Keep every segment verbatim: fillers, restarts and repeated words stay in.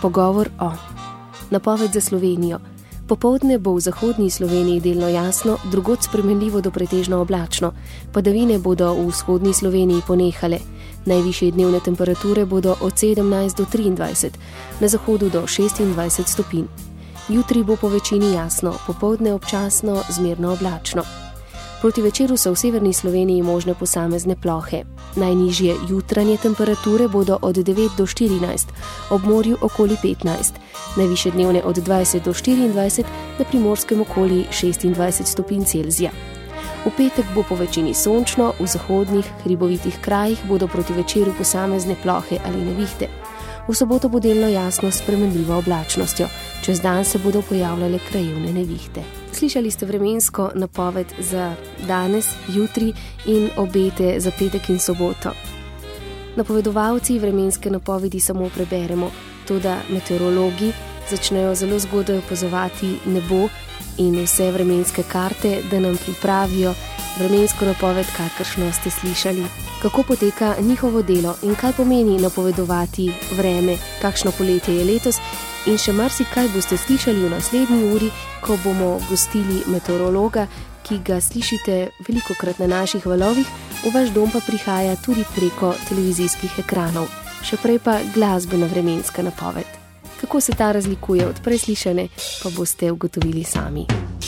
Pogovor o. Napoved za Slovenijo. Popoldne bo v zahodnji Sloveniji delno jasno, drugod spremenljivo do pretežno oblačno. Padavine bodo v vzhodni Sloveniji ponehale. Najvišje dnevne temperature bodo od sedemnajst do triindvajset, na zahodu do šestindvajset stopinj. Jutri bo po večini jasno, popoldne občasno zmerno oblačno. Proti večeru so v severni Sloveniji možne posamezne plohe. Najnižje jutranje temperature bodo od devet do štirinajst, ob morju okoli petnajst, najvišje dnevne od dvajset do štiriindvajset, na Primorskem okoli šestindvajset stopinj Celzija. V petek bo po večini sončno, v zahodnih, hribovitih krajih bodo proti večeru posamezne plohe ali nevihte. V soboto bo delno jasno s spremenljivo oblačnostjo, čez dan se bodo pojavljale krajevne nevihte. Slišali ste vremensko napoved za danes, jutri in obete za petek in soboto. Napovedovalci vremenske napovedi samo preberemo, toda meteorologi začnejo zelo zgodaj opazovati nebo in vse vremenske karte, da nam pripravijo vremensko napoved, kakršno ste slišali. Kako poteka njihovo delo in kaj pomeni napovedovati vreme, kakšno poletje je letos in še marsikaj boste slišali v naslednji uri, ko bomo gostili meteorologa, ki ga slišite velikokrat na naših valovih, v vaš dom pa prihaja tudi preko televizijskih ekranov. Še prej pa glasbena vremenska napoved. Kako se ta razlikuje od preslišane, pa boste ugotovili sami.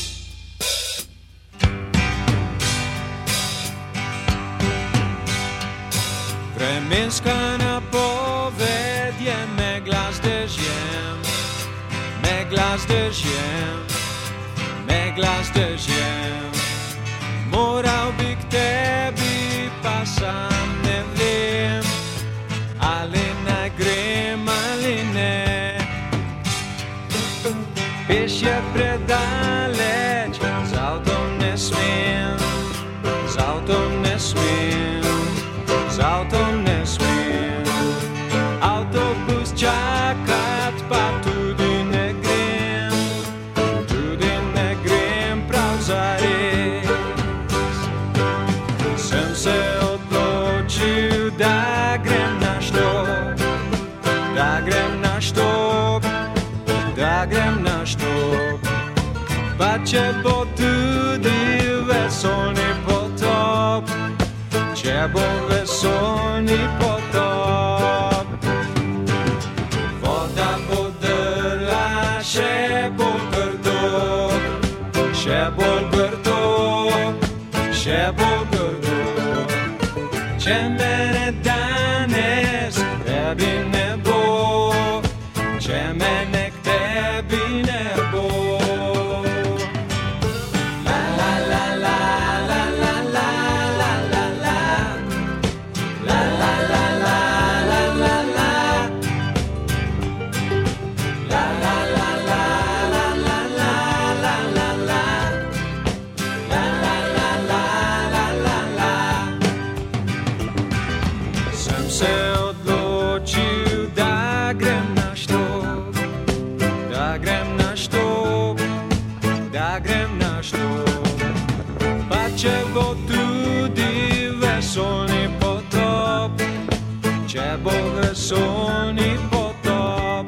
Vremenska napoved je megla z dežjem, megla z dežjem, megla z dežjem. Moral bi k tebi, pa sam ne vem, ali naj grem ali ne. Peš je predaleč, z avtom ne smem, z avtom ne smem, z avtom ne smem. Avtobus čakat pa tudi ne grem, tudi ne grem prav zares. Sem se odločil, da grem na štop, da grem na štop, da grem na štop. Pa če bo tudi vesolni potop, če bo vesolni potop. Voda bo drla, še bo grdo, še bo grdo, še bo grdo. Če mene danes k tebi ne bo, če mene k tebi ne bo. Če bo tudi vesolni potop, če bo vesolni potop.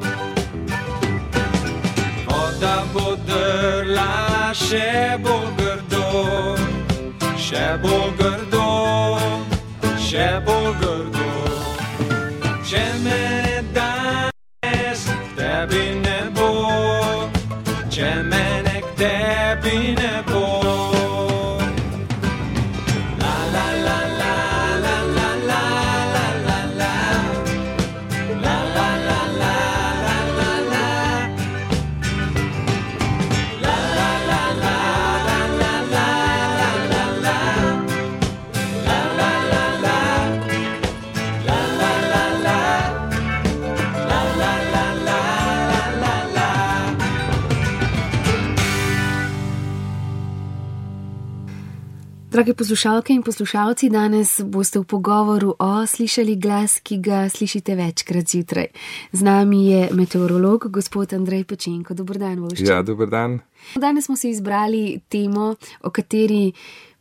Voda bo drla, še bo grdo, še bo grdo, še bo grdo. Če mene danes k tebi ne bo, če mene k tebi ne bo. Drage poslušalke in poslušalci, danes boste v pogovoru o slišali glas, ki ga slišite večkrat zjutraj. Z nami je meteorolog, gospod Andrej Pečenko. Dober dan, Vošček. Ja, dober dan. Danes smo se izbrali temo, o kateri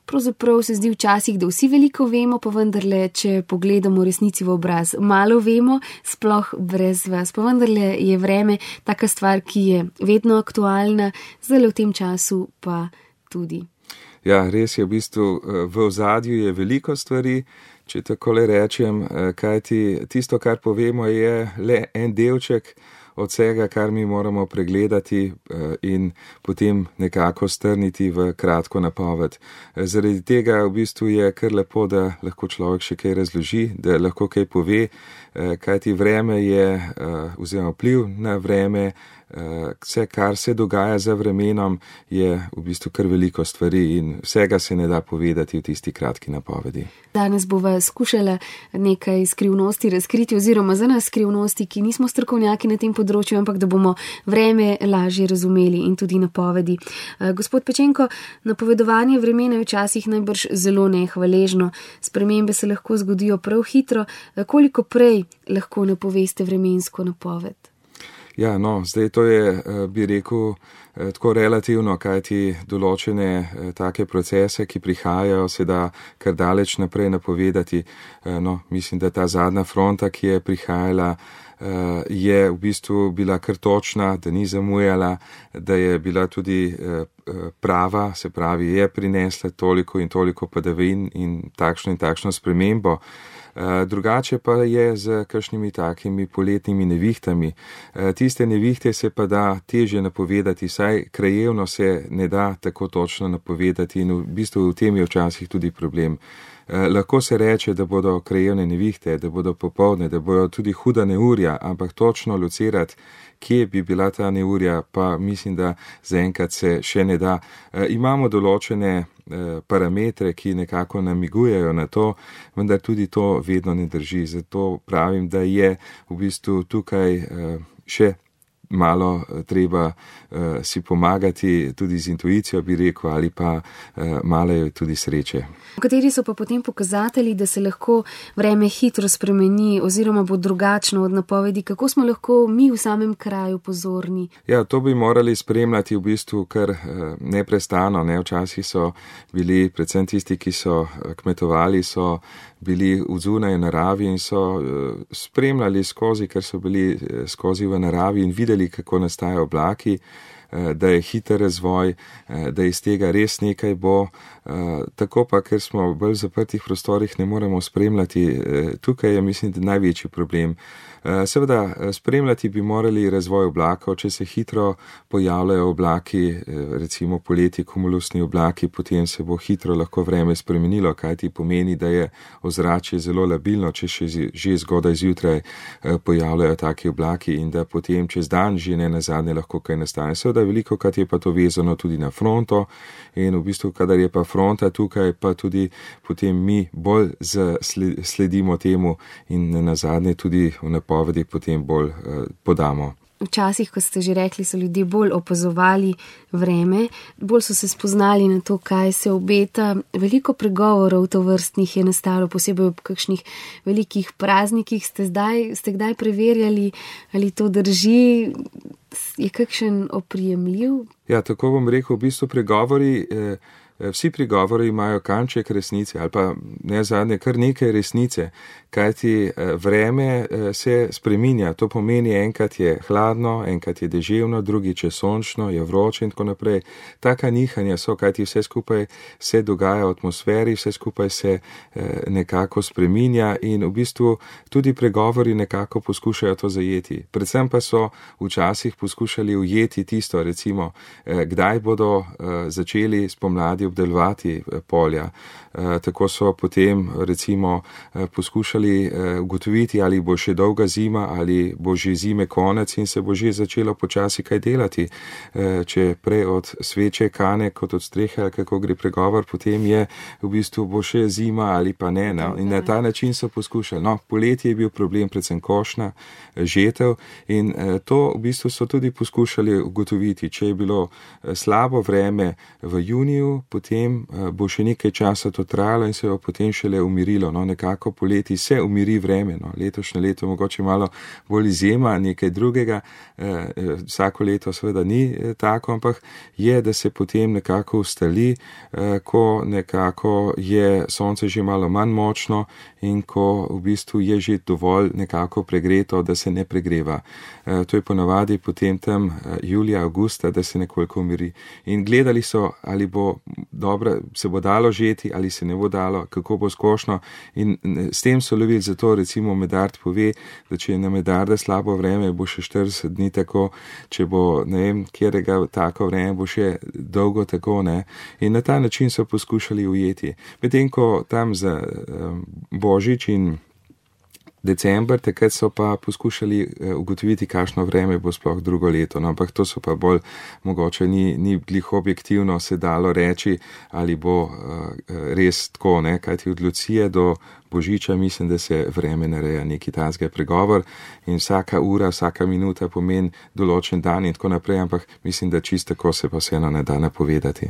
Pravzaprav se zdi včasih, da vsi veliko vemo, pa vendarle, če pogledamo resnici v obraz, malo vemo, sploh brez vas. Pa vendarle je vreme taka stvar, ki je vedno aktualna, zdaj v tem času pa tudi. Ja, res je, v bistvu v ozadju je veliko stvari, če tako le rečem, kajti tisto, kar povemo, je le en delček od vsega, kar mi moramo pregledati in potem nekako strniti v kratko napoved. Zaradi tega v bistvu je kar lepo, da lahko človek še kaj razloži, da lahko kaj pove, kajti vreme je, oziroma vpliv na vreme, vse, kar se dogaja za vremenom, je v bistvu kar veliko stvari in vsega se ne da povedati v tisti kratki napovedi. Danes bova skušala nekaj skrivnosti razkriti oziroma za nas skrivnosti, ki nismo strokovnjaki na tem področju, ampak da bomo vreme lažje razumeli in tudi napovedi. Gospod Pečenko, napovedovanje vremena je včasih najbrž zelo nehvaležno. Spremembe se lahko zgodijo prav hitro. Koliko prej lahko napoveste vremensko napoved? Ja, no, zdaj to je, bi rekel, tako relativno, kajti določene take procese, ki prihajajo, se da kar daleč naprej napovedati. No, mislim, da ta zadnja fronta, ki je prihajala, je v bistvu bila kar točna, da ni zamujala, da je bila tudi prava, se pravi, je prinesla toliko in toliko padavin in takšno in takšno spremembo. Drugače pa je z kakšnimi takimi poletnimi nevihtami. Tiste nevihte se pa da težje napovedati, saj krajevno se ne da tako točno napovedati in v bistvu v tem je včasih tudi problem. Lahko se reče, da bodo krajevne nevihte, da bodo popoldne, da bodo tudi huda neurja, ampak točno locirati, kje bi bila ta neurja, pa mislim, da zaenkrat se še ne da. E, imamo določene e, parametre, ki nekako namigujejo na to, vendar tudi to vedno ne drži. Zato pravim, da je v bistvu tukaj e, še malo treba uh, si pomagati tudi z intuicijo, bi rekel, ali pa uh, malo je tudi sreče. Kateri so pa potem pokazatelji, da se lahko vreme hitro spremeni oziroma bo drugačno od napovedi? Kako smo lahko mi v samem kraju pozorni? Ja, to bi morali spremljati v bistvu kar uh, neprestano. Ne? Včasih so bili, predvsem tisti, ki so kmetovali, so bili v zunaj naravi in so uh, spremljali skozi, ker so bili uh, skozi v naravi in videli, kako nastajajo oblaki, da je hiter razvoj, da iz tega res nekaj bo. Tako pa, ker smo v bolj zaprtih prostorih, ne moremo spremljati. Tukaj je, mislim, največji problem. Seveda, spremljati bi morali razvoj oblakov, če se hitro pojavljajo oblaki, recimo poleti kumulusni oblaki, potem se bo hitro lahko vreme spremenilo, kaj ti pomeni, da je ozračje zelo labilno, če še že zgodaj zjutraj pojavljajo taki oblaki in da potem čez dan že ne nazadnje lahko kaj nastane. Seveda, veliko krat je pa to vezano tudi na fronto in v bistvu, kadar je pa fronta tukaj, pa tudi potem mi bolj sledimo temu in nazadnje tudi v napovedi potem bolj eh, podamo. Včasih, ko ste že rekli, so ljudje bolj opazovali vreme, bolj so se spoznali na to, kaj se obeta. Veliko pregovorov tovrstnih je nastalo, posebej ob kakšnih velikih praznikih. Ste, zdaj, ste kdaj preverjali, ali to drži? Je kakšen oprijemljiv? Ja, tako bom rekel, v bistvu pregovori... Eh, Vsi pregovori imajo kanček resnice ali pa ne zadnje kar nekaj resnice, kajti vreme se spreminja. To pomeni, enkrat je hladno, enkrat je deževno, drugič je sončno, je vroče in tako naprej. Taka nihanja so, kajti vse skupaj se dogaja v atmosferi, vse skupaj se nekako spreminja in v bistvu tudi pregovori nekako poskušajo to zajeti. Predvsem pa so včasih poskušali ujeti tisto, recimo, kdaj bodo začeli spomladi obdelovati polja. E, tako so potem recimo poskušali ugotoviti, ali bo še dolga zima, ali bo že zime konec in se bo že začelo počasi kaj delati. E, če prej od sveče kane kot od strehe, ali kako gre pregovor, potem je v bistvu bo še zima ali pa ne. No? In na ta način so poskušali. No, poletje je bil problem predvsem košnja, žetev in e, to v bistvu so tudi poskušali ugotoviti, če je bilo slabo vreme v juniju, potem bo še nekaj časa to trajalo in se bo potem šele umirilo. No, nekako poleti se umiri vreme. No, letošnje leto mogoče malo bolj izjema, nekaj drugega. Vsako leto seveda ni tako, ampak je, da se potem nekako ustali, ko nekako je sonce že malo manj močno in ko v bistvu je že dovolj nekako pregreto, da se ne pregreva. To je ponavadi potem tam julija, avgusta, da se nekoliko umiri. In gledali so, ali bo dobro, se bo dalo žeti, ali se ne bo dalo, kako bo skošno. In s tem so lovili, zato recimo Medard pove, da če je na Medarda slabo vreme, bo še štirideset dni tako, če bo ne vem, kjerega tako vreme, bo še dolgo tako, ne. In na ta način so poskušali ujeti. Medtem ko tam za um, Božič in december, takrat so pa poskušali ugotoviti, kakšno vreme bo sploh drugo leto. No, ampak to so pa bolj, mogoče ni, ni glih objektivno se dalo reči, ali bo uh, res tako, ne, kajti od Lucije do Božiča mislim, da se vreme nareja neki tazga pregovor in vsaka ura, vsaka minuta pomeni določen dan in tako naprej, ampak mislim, da čisto tako se pa vseeno ne da napovedati.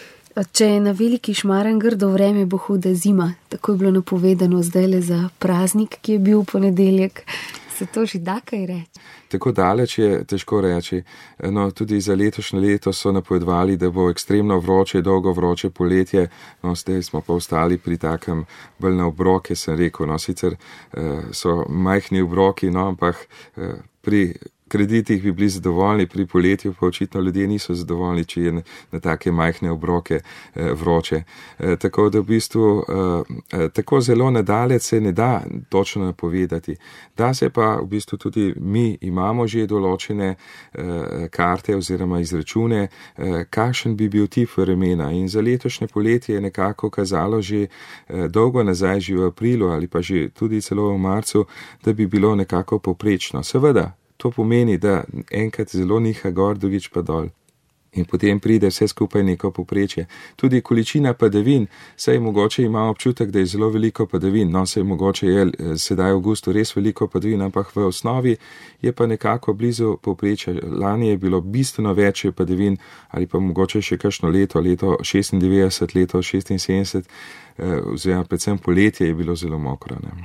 Če je na Veliki Šmaren grdo vreme, bo huda zima. Tako je bilo napovedano zdajle za praznik, ki je bil v ponedeljek. Se to že da kaj reči? Tako daleč je težko reči. No, tudi za letošnje leto so napovedovali, da bo ekstremno vroče, dolgo vroče poletje. No, zdaj smo pa ostali pri takem bolj na obroke, sem rekel. No, sicer uh, so majhni obroki, no, ampak uh, pri kreditih bi bili zadovoljni, pri poletju pa očitno ljudje niso zadovoljni, če je na, na take majhne obroke eh, vroče. Eh, tako da v bistvu eh, tako zelo nadalec se ne da točno napovedati. Da se pa v bistvu tudi mi imamo že določene eh, karte oziroma izračune, eh, kakšen bi bil tip vremena. In za letošnje poletje je nekako kazalo že eh, dolgo nazaj, že v aprilu ali pa že tudi celo v marcu, da bi bilo nekako povprečno. Seveda, to pomeni, da enkrat zelo niha gor, drugič pa dol. In potem pride vse skupaj neko povprečje. Tudi količina padavin, saj mogoče ima občutek, da je zelo veliko padavin. No, saj mogoče je sedaj v avgustu res veliko padavin, ampak v osnovi je pa nekako blizu povprečja. Lani je bilo bistveno več padavin, ali pa mogoče še kakšno leto, leto šestindevetdeset, leto šestinsedemdeset, oziroma predvsem poletje je bilo zelo mokro, ne.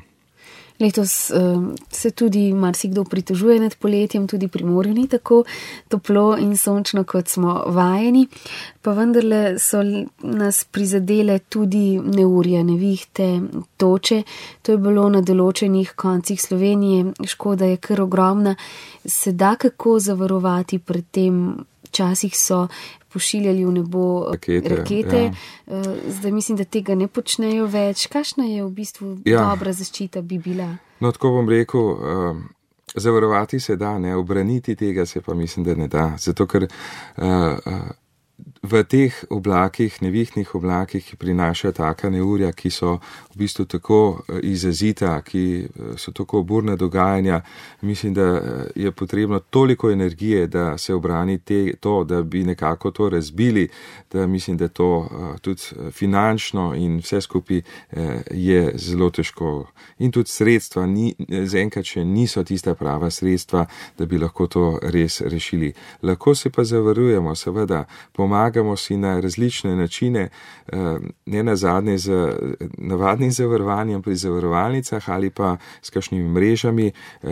Letos uh, se tudi marsikdo pritožuje nad poletjem, tudi pri morju ni tako toplo in sončno, kot smo vajeni, pa vendarle so nas prizadele tudi neurja, nevihte, toče. To je bilo na določenih koncih Slovenije, škoda je kar ogromna. Se da kako zavarovati pred tem? Včasih so pošiljali v nebo rakete, rakete. Ja. Zdaj mislim, da tega ne počnejo več. Kakšna je v bistvu ja. dobra zaščita bi bila? No, tako bom rekel, um, zavarovati se da, ne, obraniti tega se pa mislim, da ne da. Zato, ker uh, uh, v teh oblakih, nevihtnih oblakih, ki prinaša taka neurja, ki so v bistvu tako izrazita, ki so tako burna dogajanja, mislim, da je potrebno toliko energije, da se obrani te, to, da bi nekako to razbili, da mislim, da to tudi finančno in vse skupaj je zelo težko. In tudi sredstva, ni, zaenkrat še niso tista prava sredstva, da bi lahko to res rešili. Lahko se pa zavarujemo, seveda, pomagamo si na različne načine, ne nazadnje z navadnim zavarovanjem pri zavarovalnicah ali pa s kakšnimi mrežami.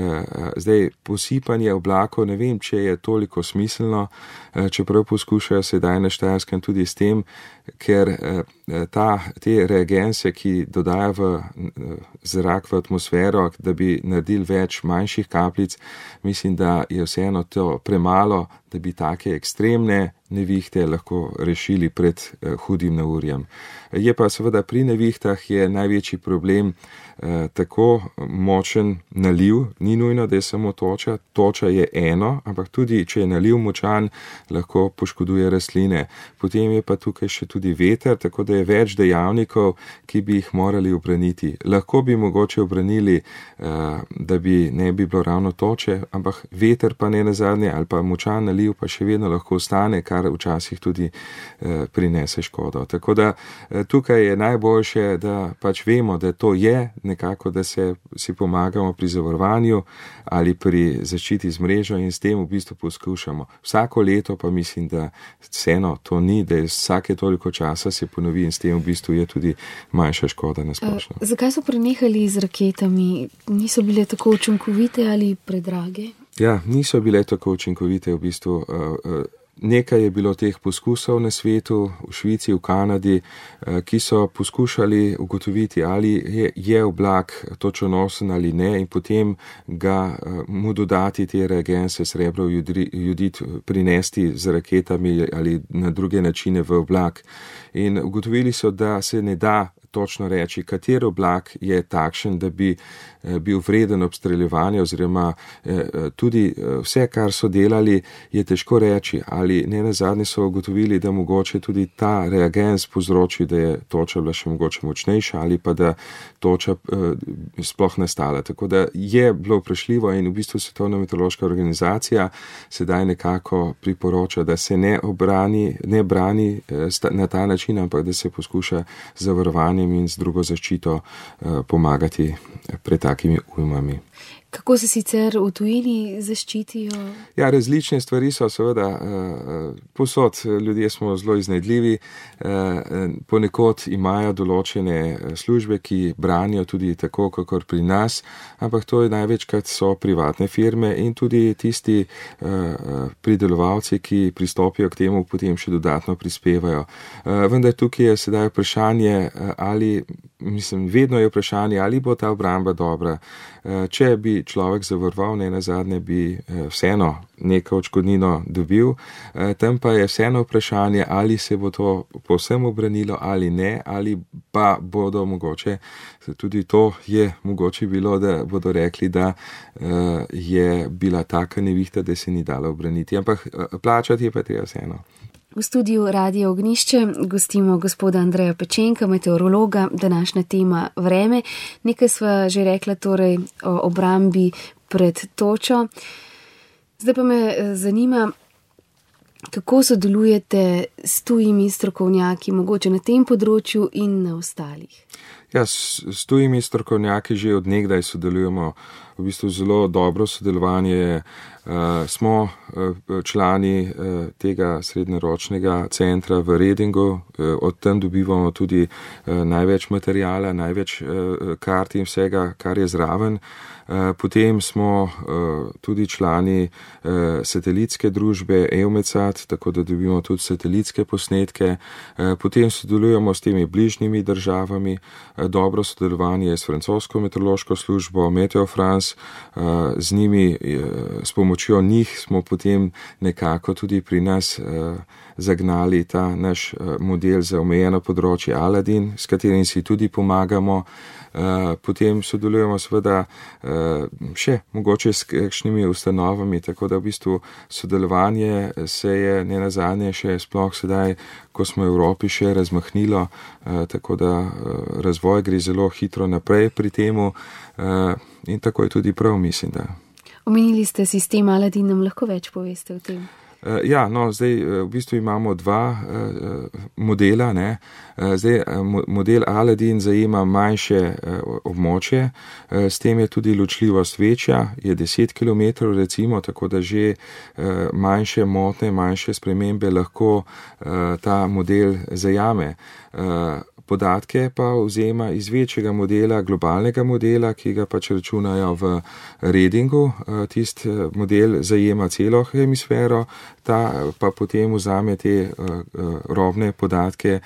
Zdaj, posipanje oblakov, ne vem, če je toliko smiselno, čeprav poskušajo sedaj na Štajerskem tudi s tem, ker ta, te reagense, ki dodajo v zrak, v atmosfero, da bi naredili več manjših kapljic, mislim, da je vseeno to premalo, da bi take ekstremne nevihte lahko rešili pred eh, hudim neurjem. Je pa seveda pri nevihtah je največji problem eh, tako močen naliv, ni nujno, da je samo toča, toča je eno, ampak tudi, če je naliv močan, lahko poškoduje rastline. Potem je pa tukaj še tudi veter, tako da torej več dejavnikov, ki bi jih morali obraniti. Lahko bi mogoče obranili, da bi ne bi bilo ravno toče, ampak veter pa ne nazadnje ali pa močan naliv pa še vedno lahko ostane, kar včasih tudi prinese škodo. Tako da tukaj je najboljše, da pač vemo, da to je nekako, da se si pomagamo pri zavarovanju ali pri zaščiti z mrežo in s tem v bistvu poskušamo. Vsako leto pa mislim, da vseeno to ni, da je vsake toliko časa se ponovi in s tem v bistvu je tudi manjša škoda na splošno. Uh, zakaj so prenehali z raketami? Niso bile tako učinkovite ali predrage? Ja, niso bile tako učinkovite v bistvu. Uh, uh, Nekaj je bilo teh poskusov na svetu, v Švici, v Kanadi, ki so poskušali ugotoviti, ali je, je oblak točonosen ali ne in potem ga mu dodati te reagense, srebro, jodid, prinesti z raketami ali na druge načine v oblak. In ugotovili so, da se ne da točno reči, kater oblak je takšen, da bi bil vreden obstreljevanja oziroma tudi vse, kar so delali, je težko reči, ali ne nazadnje so ugotovili, da mogoče tudi ta reagens povzroči, da je toča bila še mogoče močnejša ali pa da toča sploh nastala. Tako da je bilo vprašljivo in v bistvu Svetovna meteorološka organizacija sedaj nekako priporoča, da se ne obrani, ne brani na ta način, ampak da se poskuša z zavarovanjem in z drugo zaščito pomagati pred takimi ujmami. Kako se sicer v tujini zaščitijo? Ja, različne stvari so seveda posod. Ljudje smo zelo iznajdljivi. Ponekod imajo določene službe, ki branijo tudi tako, kakor pri nas, ampak to je največkrat so privatne firme in tudi tisti pridelovalci, ki pristopijo k temu, potem še dodatno prispevajo. Vendar tukaj je sedaj vprašanje, ali, mislim, vedno je vprašanje, ali bo ta obramba dobra. Če bi človek zavaroval, ne nazadnje bi vseeno neko odškodnino dobil, tam pa je vseeno vprašanje, ali se bo to povsem obranilo ali ne, ali pa bodo mogoče, tudi to je mogoče bilo, da bodo rekli, da je bila taka nevihta, da se ni dalo obraniti, ampak plačati je pa treba vseeno. V studiu Radia Ognjišče gostimo gospoda Andreja Pečenka, meteorologa, današnja tema vreme. Nekaj sva že rekla torej o obrambi pred točo. Zdaj pa me zanima, kako sodelujete s tujimi strokovnjaki, mogoče na tem področju in na ostalih? Ja, s, s tujimi strokovnjaki že od nekdaj sodelujemo, v bistvu zelo dobro sodelovanje. Uh, smo uh, člani uh, tega srednjeročnega centra v Redingu, uh, od tam dobivamo tudi uh, največ materijala, največ uh, kart in vsega, kar je zraven. Uh, potem smo uh, tudi člani uh, satelitske družbe EUMETSAT, tako da dobimo tudi satelitske posnetke. Uh, potem sodelujemo s temi bližnjimi državami, uh, dobro sodelovanje s francosko meteorološko službo Meteo France, uh, z njimi uh, s pomočjo Pomočjo njih smo potem nekako tudi pri nas uh, zagnali ta naš uh, model za omejeno področje Aladin, s katerim si tudi pomagamo. Uh, potem sodelujemo seveda uh, še mogoče s kakšnimi ustanovami, tako da v bistvu sodelovanje se je ne nazadnje še sploh sedaj, ko smo v Evropi, še razmahnilo, uh, tako da uh, razvoj gre zelo hitro naprej pri temu uh, in tako je tudi prav, mislim, da. Omenili ste sistem Aladin, nam lahko več poveste o tem? Uh, ja, no, zdaj v bistvu imamo dva uh, modela, ne. Uh, zdaj uh, model Aladin zajema manjše uh, območje, uh, s tem je tudi ločljivost večja, je deset kilometrov recimo, tako da že uh, manjše motne, manjše spremembe lahko uh, ta model zajame. Uh, Podatke pa vzema iz večjega modela, globalnega modela, ki ga pač računajo v Redingu. Tist model zajema celo hemisfero, ta pa potem vzame te robne podatke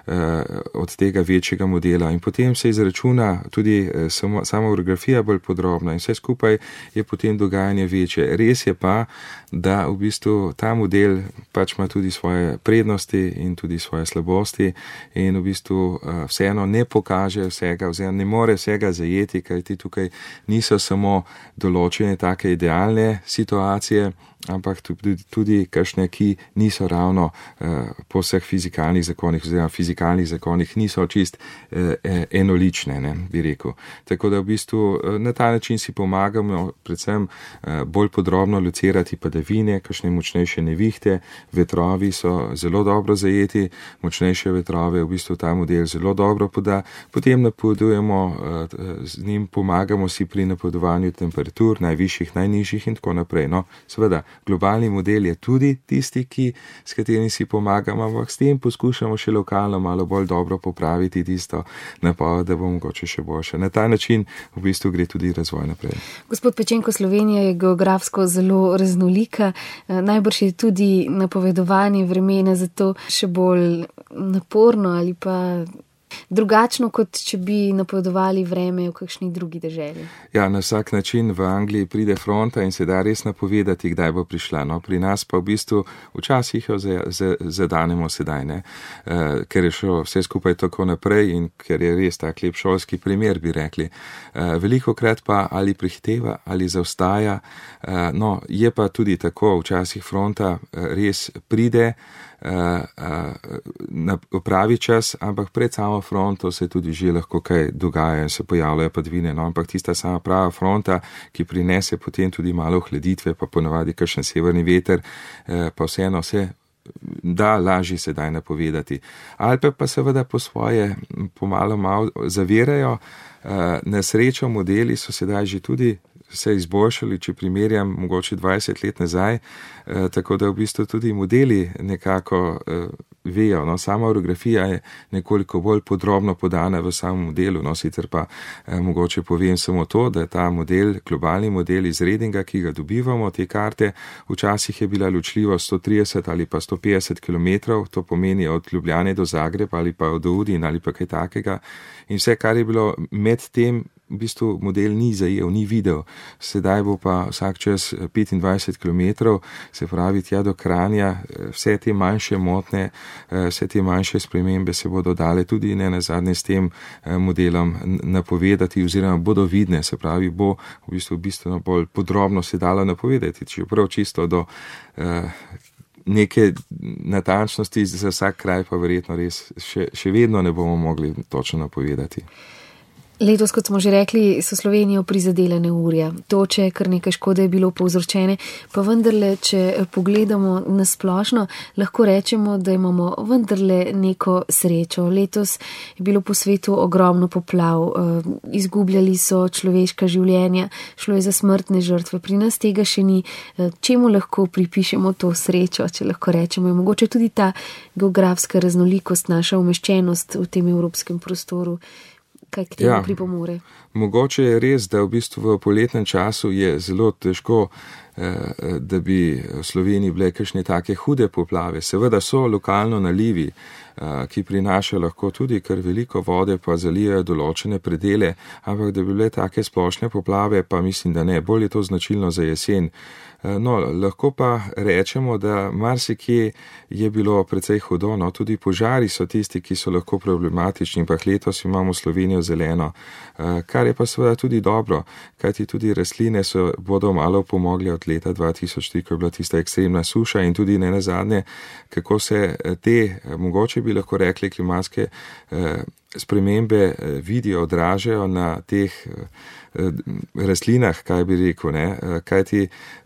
od tega večjega modela. In potem se izračuna tudi sama orografija bolj podrobna in vse skupaj je potem dogajanje večje. Res je pa, da v bistvu ta model pač ima tudi svoje prednosti in tudi svoje slabosti in v bistvu vseeno ne pokaže vsega, oziroma ne more vsega zajeti, kajti tukaj niso samo določene take idealne situacije, ampak tudi, tudi kakšne, ki niso ravno po vseh fizikalnih zakonih oziroma fizikalnih zakonih niso čist enolične, ne, bi rekel. Tako da v bistvu na ta način si pomagamo predvsem bolj podrobno locirati padavine, kakšne močnejše nevihte, vetrovi so zelo dobro zajeti, močnejše vetrove v bistvu ta model zelo dobro poda, potem napovedujemo, z njim pomagamo si pri napovedovanju temperatur, najvišjih, najnižjih in tako naprej. No, seveda, globalni model je tudi tisti, ki, s katerim si pomagamo, ampak s tem poskušamo še lokalno malo bolj dobro popraviti tisto napoved, da bo mogoče še boljše. Na ta način v bistvu gre tudi razvoj naprej. Gospod Pečenko, Slovenija je geografsko zelo raznolika, najbrž je tudi napovedovanje vremena zato še bolj naporno ali pa drugačno, kot če bi napovedovali vreme v kakšni drugi deželi. Ja, na vsak način v Angliji pride fronta in se da res napovedati, kdaj bo prišla. No, pri nas pa v bistvu včasih jo zadanemo sedaj, ne, uh, ker je šlo vse skupaj tako naprej in ker je res tak lep šolski primer, bi rekli. Uh, veliko krat pa ali prihiteva ali zaostaja, uh, no, je pa tudi tako, včasih fronta uh, res pride Uh, uh, na pravi čas, ampak pred samo fronto se tudi že lahko kaj dogaja in se pojavljajo padavine, no, ampak tista sama prava fronta, ki prinese potem tudi malo hladitve, pa ponavadi kakšen severni veter, uh, pa vseeno se da lažje sedaj napovedati. Alpe pa seveda po svoje pomalo malo zavirajo, uh, na srečo modeli so sedaj že tudi se izboljšali, če primerjam mogoče dvajset let nazaj, eh, tako da v bistvu tudi modeli nekako eh, vejo. No, sama orografija je nekoliko bolj podrobno podana v samem modelu, no, sicer pa eh, mogoče povem samo to, da ta model, globalni model iz Redinga, ki ga dobivamo, te karte, včasih je bila ločljivost sto trideset ali pa sto petdeset kilometrov, to pomeni od Ljubljane do Zagreba ali pa od Udin ali pa kaj takega. In vse, kar je bilo med tem, v bistvu model ni zajel, ni videl. Sedaj bo pa vsak čas petindvajset kilometrov, se pravi tja do Kranja, vse te manjše motne, vse te manjše spremembe se bodo dale tudi ne nazadnje s tem modelom napovedati oziroma bodo vidne, se pravi bo v bistvu bistveno bolj podrobno se dalo napovedati, čeprav čisto do neke natančnosti za vsak kraj pa verjetno res še, še vedno ne bomo mogli točno napovedati. Letos, kot smo že rekli, so Slovenijo prizadele neurja. Toče, kar nekaj škode je bilo povzročene, pa vendarle, če pogledamo na splošno, lahko rečemo, da imamo vendarle neko srečo. Letos je bilo po svetu ogromno poplav, izgubljali so človeška življenja, šlo je za smrtne žrtve. Pri nas tega še ni. Čemu lahko pripišemo to srečo, če lahko rečemo? Je mogoče tudi ta geografska raznolikost, naša umeščenost v tem evropskem prostoru, kaj k temu ja, pripomore? Mogoče je res, da v bistvu v poletnem času je zelo težko, eh, da bi v Sloveniji bile kakšne take hude poplave. Seveda so lokalno nalivi, eh, ki prinašajo lahko tudi kar veliko vode, pa zalijajo določene predele, ampak da bi bile take splošne poplave, pa mislim, da ne. Bolj je to značilno za jesen. No, lahko pa rečemo, da marsikje je bilo precej hudo, no, tudi požari so tisti, ki so lahko problematični, pa letos imamo Slovenijo zeleno, kar je pa seveda tudi dobro, kajti tudi rastline so, bodo malo pomogle od leta dva tisoč tri, ko je bila tista ekstremna suša in tudi ne nazadnje, kako se te, mogoče bi lahko rekli, klimatske spremembe vidijo, odražajo na teh rastlinah, kaj bi rekel, ne, kajti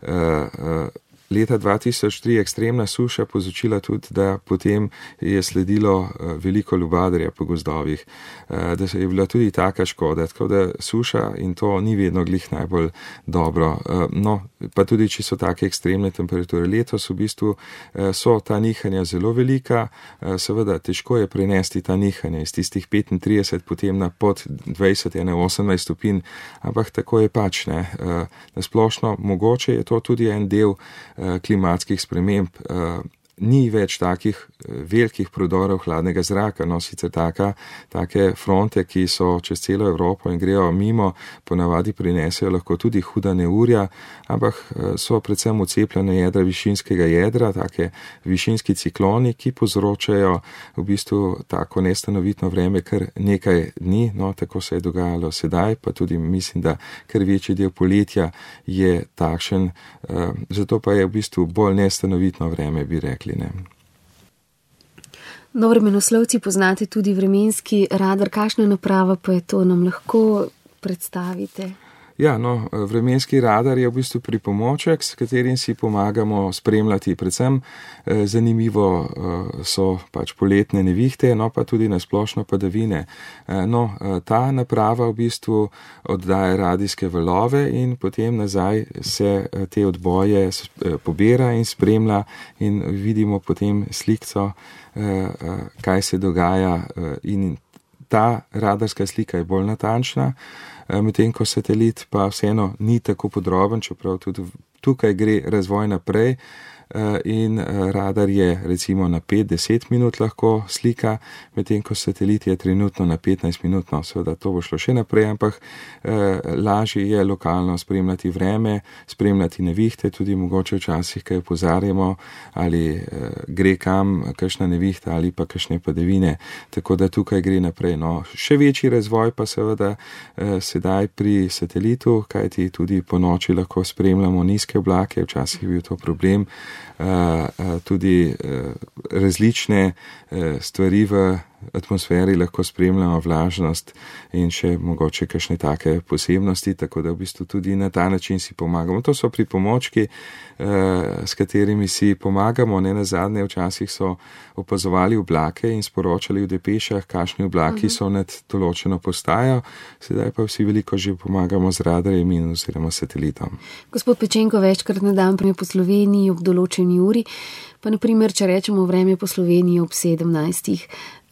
leta dva tisoč tri ekstremna suša povzročila tudi, da potem je sledilo veliko lubadarja po gozdovih, da se je bila tudi taka škoda, tako da suša in to ni vedno glih najbolj dobro. No, pa tudi, če so take ekstremne temperature letos, v bistvu so ta nihanja zelo velika, seveda težko je prenesti ta nihanja iz tistih petintrideset potem na pod dvajset, osemnajst stopinj, ampak tako je pač, ne. Na splošno mogoče je to tudi en del klimatskih sprememb. Ni več takih velikih prodorov hladnega zraka, no sicer taka, take fronte, ki so čez celo Evropo in grejo mimo, ponavadi prinesejo lahko tudi huda neurja, ampak so predvsem ucepljene jedra višinskega jedra, take višinski cikloni, ki povzročajo v bistvu tako nestanovitno vreme kar nekaj dni, no tako se je dogajalo sedaj, pa tudi mislim, da kar večji del poletja je takšen, zato pa je v bistvu bolj nestanovitno vreme, bi rekli, ne. No, vremenoslovci poznate tudi vremenski radar, kakšna naprava pa je to, nam lahko predstavite? Ja, no, vremenski radar je v bistvu pripomoček, s katerim si pomagamo spremljati. Predvsem eh, zanimivo eh, so pač poletne nevihte, no pa tudi nasplošno padavine. Eh, no, eh, ta naprava v bistvu oddaja radijske valove in potem nazaj se eh, te odboje eh, pobira in spremlja in vidimo potem slikco, eh, eh, kaj se dogaja eh, in ta radarska slika je bolj natančna. Medtem ko satelit pa vseeno ni tako podroben, čeprav tudi tukaj gre razvoj naprej in radar je recimo na pet do deset minut lahko slika, medtem ko satelit je trenutno na petnajst minut, no seveda to bo šlo še naprej, ampak eh, lažje je lokalno spremljati vreme, spremljati nevihte, tudi mogoče včasih, kaj opozarjamo, ali eh, gre kam kakšna nevihta ali pa kakšne padavine, tako da tukaj gre naprej. No, še večji razvoj pa seveda eh, sedaj pri satelitu, kajti tudi po noči lahko spremljamo nizke oblake, včasih je bil to problem, Uh, uh, tudi uh, različne uh, stvari v atmosferi lahko spremljamo, vlažnost in še mogoče kakšne take posebnosti, tako da v bistvu tudi na ta način si pomagamo. To so pripomočki, uh, s katerimi si pomagamo, ne nazadnje včasih so opazovali oblake in sporočali v depešah, kakšni oblaki uh-huh. so nad določeno postajo, sedaj pa vsi veliko že pomagamo z radarjem in oziroma satelitom. Gospod Pečenko, večkrat na dan prije po Sloveniji ob določeni uri, pa naprimer, če rečemo vreme po Sloveniji ob sedemnajstih,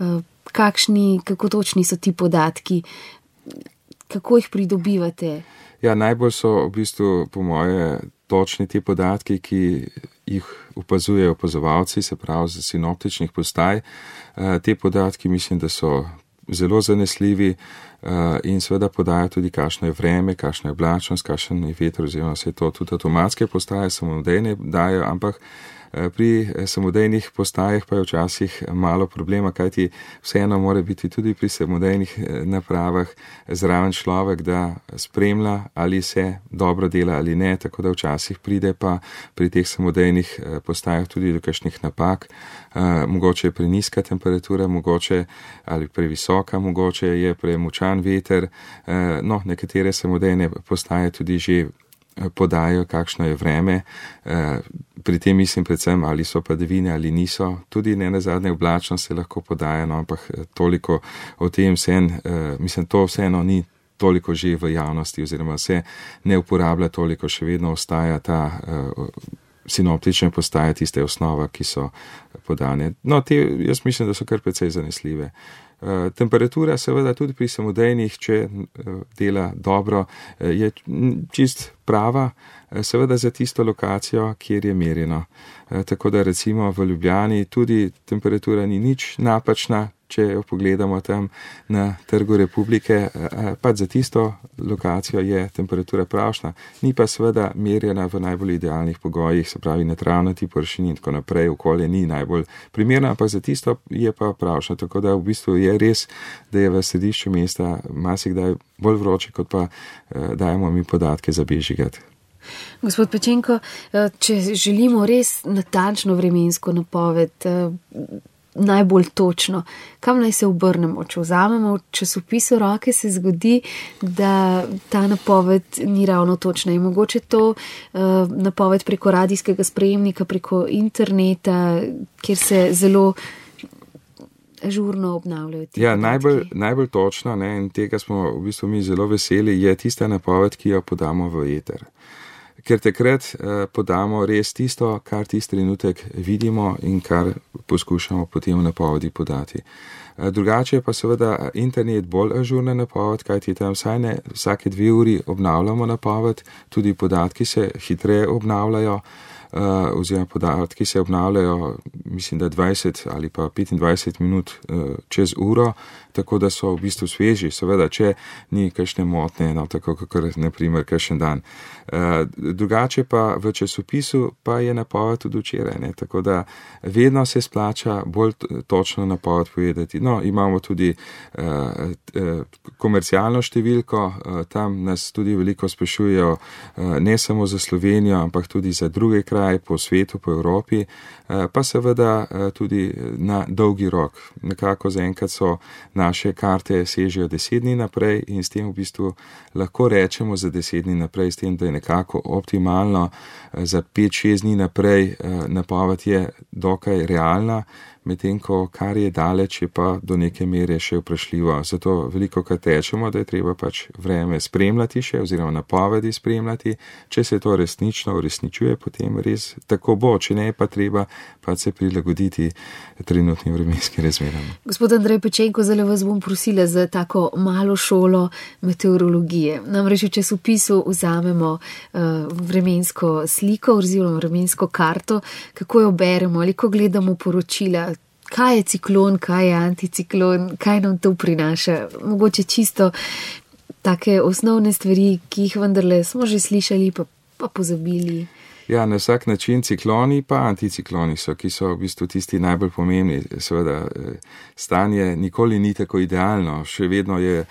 kakšni, kako točni so ti podatki, kako jih pridobivate? Ja, najbolj so v bistvu po moje točni ti podatki, ki jih opazujejo opazovalci, se pravi z sinoptičnih postaj. Te podatki mislim, da so zelo zanesljivi in seveda podajo tudi, kakšno je vreme, kakšna je oblačnost, kakšen je veter, oziroma vse to tudi avtomatske postaje samodejne dajo, ampak pri samodejnih postajah pa je včasih malo problema, kajti vseeno mora biti tudi pri samodejnih napravah zraven človek, da spremlja, ali se dobro dela ali ne, tako da včasih pride pa pri teh samodejnih postajah tudi do kakšnih napak, mogoče je preniska temperatura, mogoče ali previsoka, mogoče je premočan veter, no, nekatere samodejne postaje tudi že podajo, kakšno je vreme. Pri tem mislim predvsem, ali so padavine ali niso. Tudi ne nazadnje oblačnost se lahko podaja, no, ampak toliko o tem vsem, mislim, to vseeno ni toliko že v javnosti oziroma se ne uporablja toliko, še vedno ostaja ta sinoptične postaje, tiste osnova, ki so podane. No, te, jaz mislim, da so kar precej zanesljive. Uh, temperatura seveda tudi pri samodejnih, če uh, dela dobro, uh, je čist prava, uh, seveda za tisto lokacijo, kjer je merjeno. Uh, tako da recimo v Ljubljani tudi temperatura ni nič napačna, če jo pogledamo tam na Trgu Republike, uh, pa za tisto lokacijo je temperatura pravšna, ni pa seveda merjena v najbolj idealnih pogojih, se pravi na travnati površini in tako naprej, okolje ni najbolj primerno, ampak za tisto je pa pravšna, tako da v bistvu je res, da je v središču mesta marsikdaj bolj vroče, kot pa eh, dajemo mi podatke za bežigat. Gospod Pečenko, če želimo res natančno vremensko napoved, najbolj točno, kam naj se obrnemo? Če vzamemo v časopisu roke, se zgodi, da ta napoved ni ravno točna. In mogoče to uh, napoved preko radijskega sprejemnika, preko interneta, kjer se zelo žurno obnavljajo. Ja, najbolj, najbolj točno, ne, in tega smo v bistvu mi zelo veseli, je tista napoved, ki jo podamo v eter. Ker takrat eh, podamo res tisto, kar tisti trenutek vidimo in kar poskušamo potem v napovedi podati. Eh, drugače pa seveda internet bolj ažurna napoved, kajti tam vsaj ne vsake dve uri obnavljamo napoved, tudi podatki se hitreje obnavljajo. oziroma podatki se obnavljajo, mislim, da dvajset ali pa petindvajset minut čez uro, tako da so v bistvu sveži, seveda, če ni kakšne motne, no, tako kakor naprimer kakšen dan. Drugače pa v časopisu pa je napoved tudi včeraj, ne, tako da vedno se splača bolj točno napoved povedati. No, imamo tudi uh, uh, komercialno številko, uh, tam nas tudi veliko sprašujejo, uh, ne samo za Slovenijo, ampak tudi za druge kraje po svetu, po Evropi, uh, pa seveda uh, tudi na dolgi rok. Nekako zaenkrat so naše karte sežejo deset dni naprej in s tem v bistvu lahko rečemo za deset dni naprej, s tem, da je nekako optimalno uh, za pet šest dni naprej, uh, napoved je dokaj realna, medtem ko kar je daleč, je pa do neke mere še vprašljivo. Zato veliko krat rečemo, da je treba pač vreme spremljati še oziroma napovedi spremljati. Če se to resnično uresničuje, potem res tako bo, če ne, pa treba pa se prilagoditi trenutnim vremenskim razmeram. Gospod Andrej Pečenko, zdaj vas bom prosila za tako malo šolo meteorologije. Namreč v časopisu vzamemo uh, vremensko sliko oziroma vremensko karto, kako jo beremo ali ko gledamo poročila. Kaj je ciklon, kaj je anticiklon, kaj nam to prinaša? Mogoče čisto take osnovne stvari, ki jih vendarle smo že slišali, pa, pa pozabili. Ja, na vsak način cikloni pa anticikloni so, ki so v bistvu tisti najbolj pomembni. Seveda, stanje nikoli ni tako idealno, še vedno je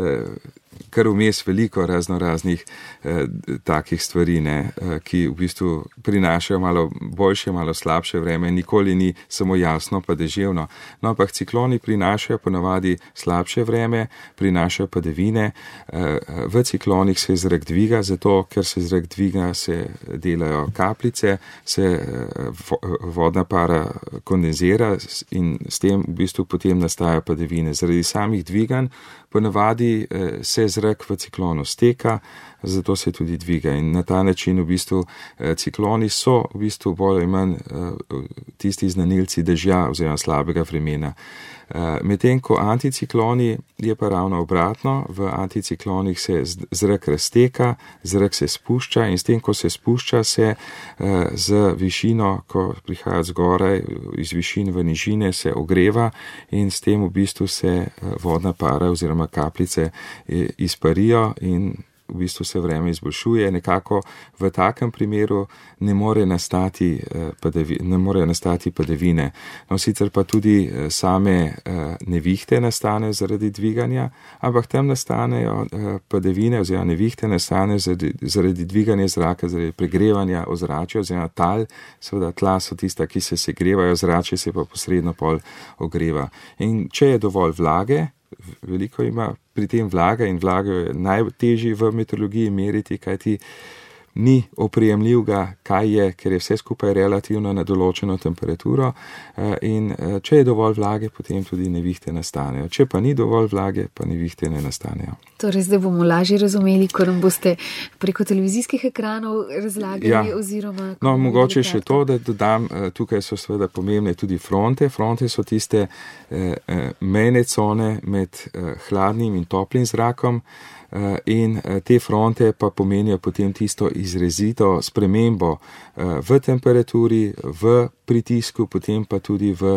kar vmes veliko razno raznih eh, takih stvari, ne, eh, ki v bistvu prinašajo malo boljše, malo slabše vreme, nikoli ni samo jasno pa deževno. No, ampak cikloni prinašajo ponavadi slabše vreme, prinašajo padavine, eh, v ciklonih se zrak dviga, zato ker se zrak dviga, se delajo kapljice, se eh, vodna para kondenzira in s tem v bistvu potem nastajajo padavine. Zaradi samih dviganj ponavadi eh, se zrak v ciklonu steka, zato se tudi dviga in na ta način v bistvu eh, cikloni so v bistvu bolj ali manj eh, tisti znanilci dežja oziroma slabega vremena. Eh, medtem ko anticikloni je pa ravno obratno, v anticiklonih se zrak razteka, zrak se spušča in s tem, ko se spušča, se eh, z višino, ko prihaja zgoraj, iz višin v nižine se ogreva in s tem v bistvu se eh, vodna para oziroma kapljice eh, izparijo in v bistvu se vreme izboljšuje. Nekako v takem primeru ne more nastati, padavi, ne more nastati padavine. No, sicer pa tudi same nevihte nastanejo zaradi dviganja, ampak tam nastanejo padavine oziroma nevihte nastanejo zaradi, zaradi dviganja zraka, zaradi pregrevanja ozračja oziroma tal. Seveda tla so tista, ki se segrevajo, ozračje se pa posredno pol ogreva. In če je dovolj vlage, veliko ima pri tem vlaga in vlaga je najtežji v meteorologiji meriti, kajti ni oprijemljivega, kaj je, ker je vse skupaj relativno na določeno temperaturo in če je dovolj vlage, potem tudi nevihte nastanejo. Če pa ni dovolj vlage, pa nevihte ne nastanejo. Torej, zdaj bomo lažje razumeli, ko nam boste preko televizijskih ekranov razlagali ja. oziroma... No, mogoče še to, da dodam, tukaj so seveda pomembne tudi fronte. Fronte so tiste eh, mejne cone med eh, hladnim in toplim zrakom, in te fronte pa pomenijo potem tisto izrazito spremembo v temperaturi, v pritisku, potem pa tudi v,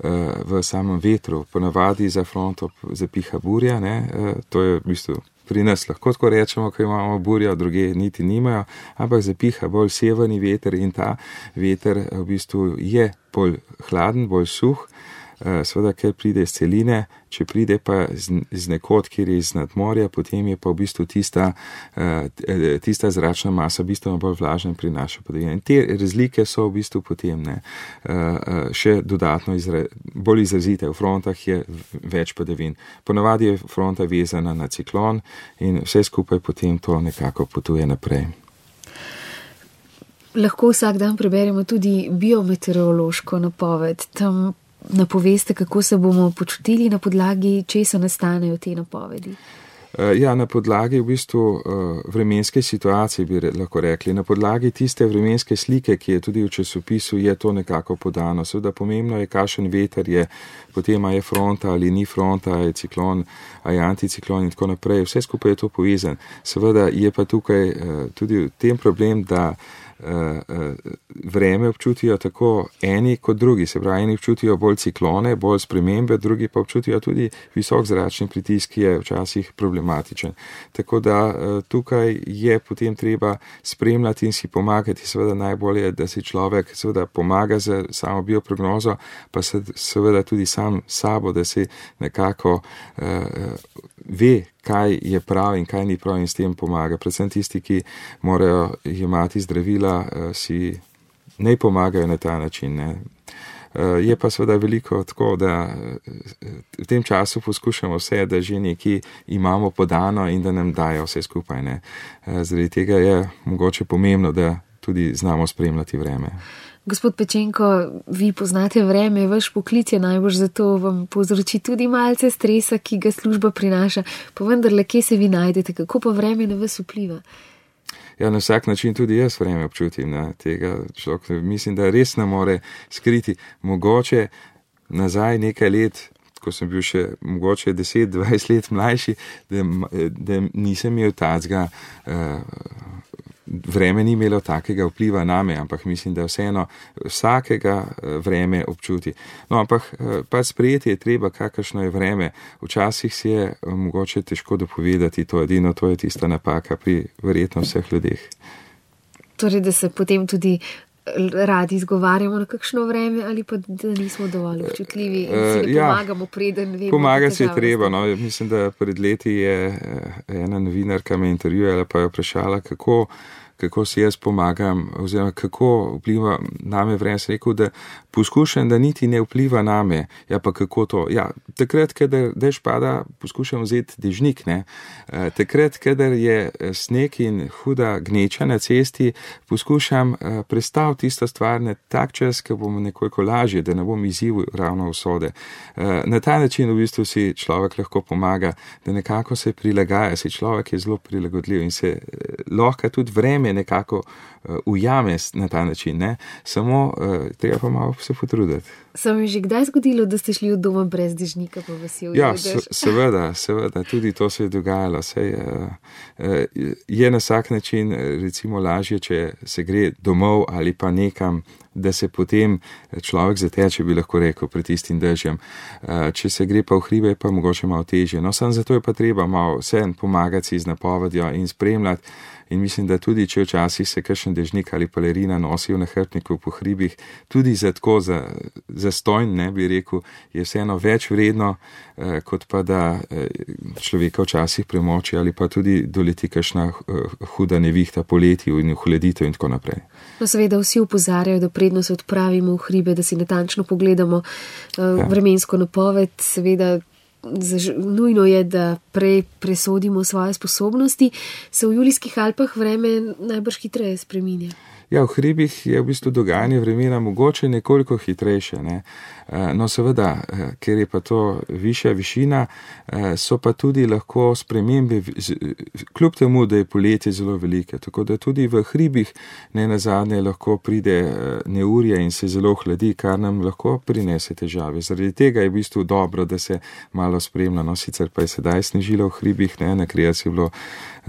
v samem vetru. Ponavadi za fronto zapiha burja, ne? To je v bistvu pri nas lahko tako rečemo, ko imamo burjo, druge niti nimajo, ampak zapiha bolj severni veter in ta veter v bistvu je bolj hladen, bolj suh. Seveda, ker pride iz celine, če pride pa z nekod, kjer je iz nadmorja, potem je pa v bistvu tista, tista zračna masa bistveno bolj vlažna in prinaša padavine. In te razlike so v bistvu potem ne, še dodatno izra, bolj izrazite. V frontah je več padavin. Ponavadi je fronta vezana na ciklon in vse skupaj potem to nekako potuje naprej. Lahko vsak dan preberemo tudi biometeorološko napoved. Tam napoveste, kako se bomo počutili, na podlagi česa nastanejo te napovedi? Ja, na podlagi v bistvu vremenske situacije bi lahko rekli, na podlagi tiste vremenske slike, ki je tudi v časopisu, je to nekako podano. Seveda pomembno je, kakšen veter je, potem a je fronta ali ni fronta, a je ciklon, a je anticiklon in tako naprej. Vse skupaj je to povezan. Seveda je pa tukaj tudi v tem problem, da vreme občutijo tako eni kot drugi, se pravi, eni občutijo bolj ciklone, bolj spremembe, drugi pa občutijo tudi visok zračni pritisk, ki je včasih problematičen. Tako da tukaj je potem treba spremljati in si pomagati. Seveda najbolje, da si človek seveda pomaga za samo bioprognozo, pa se seveda tudi sam sabo, da si nekako uh, ve, kaj je prav in kaj ni prav in s tem pomaga. Predvsem tisti, ki morajo jemati zdravila, si ne pomagajo na ta način. Ne. Je pa seveda veliko tako, da v tem času poskušamo vse, da že nekaj imamo podano in da nam dajo vse skupaj. Ne. Zaradi tega je mogoče pomembno, da tudi znamo spremljati vreme. Gospod Pečenko, vi poznate vreme, vaš poklic je najbolj, zato vam povzroči tudi malce stresa, ki ga služba prinaša. Pa vendarle, kje se vi najdete, kako pa vreme na vas vpliva? Ja, na vsak način tudi jaz vreme občutim. Ne, tega človek, mislim, da res ne more skriti. Mogoče nazaj nekaj let, ko sem bil še mogoče deset dvajset let mlajši, da, da nisem imel tacga, uh, vreme ni imelo takega vpliva name, ampak mislim, da vseeno vsakega vreme občuti. No, ampak pa sprejeti je treba, kakršno je vreme. Včasih si je mogoče težko dopovedati to edino, to je tista napaka pri verjetno vseh ljudeh. Torej, da se potem tudi radi izgovarjamo na kakšno vreme ali pa da nismo dovolj občutljivi in si ne pomagamo, preden vemo. Pomagati se je treba. No. Mislim, da pred leti je ena novinarka me intervjuvala, pa je vprašala, kako kako si jaz pomagam, oziroma kako vpliva name vreme. Sem rekel, da poskušam, da niti ne vpliva name. Ja, pa kako to? Ja, takrat, kadar dež pada, poskušam vzeti dežnik, ne. E, takrat, kadar je sneg in huda gneča na cesti, poskušam e, prestaviti tisto stvar na tak čas, ko bomo nekoliko lažje, da ne bom izzivil ravno usode. E, na ta način v bistvu si človek lahko pomaga, da nekako se prilagaja, si človek je zelo prilagodljiv in se e, lahko tudi vreme nekako uh, ujame na ta način, ne? Samo uh, treba pa malo se potruditi. Se mi že kdaj zgodilo, da ste šli od doma brez dežnika, pa vas je ujel Ja, se, seveda, seveda, tudi to se je dogajalo. Sej, uh, uh, je na vsak način recimo lažje, če se gre domov ali pa nekam, da se potem človek zateče, bi lahko rekel, pred tistim dežjem. Uh, če se gre pa v hribe, pa mogoče malo težje. No, samo zato je pa treba malo vse pomagati si z napovedjo in spremljati. In mislim, da tudi, če včasih se kakšen dežnik ali palerina nosi v nahrbtniku po hribih, tudi za tako, za, za stojn, ne bi rekel, je vseeno več vredno, eh, kot pa da eh, človeka včasih premoči ali pa tudi doleti kakšna eh, huda nevihta poleti in ohladitev in tako naprej. No, seveda vsi opozarjajo, da predno se odpravimo v hribe, da si natančno pogledamo eh, ja. vremensko napoved, seveda. Nujno je, da prej presodimo svoje sposobnosti. Se v Julijskih Alpah vreme najbrž hitreje spreminja? Ja, v hribih je v bistvu dogajanje vremena mogoče nekoliko hitrejše. Ne? No, seveda, ker je pa to višja višina, so pa tudi lahko spremembe, kljub temu, da je poletje zelo velike. Tako da tudi v hribih ne nazadnje lahko pride neurje in se zelo hladi, kar nam lahko prinese težave. Zaradi tega je v bistvu dobro, da se malo spremlja. No, sicer pa je sedaj snežilo v hribih, ne, na Krijaci je bilo uh,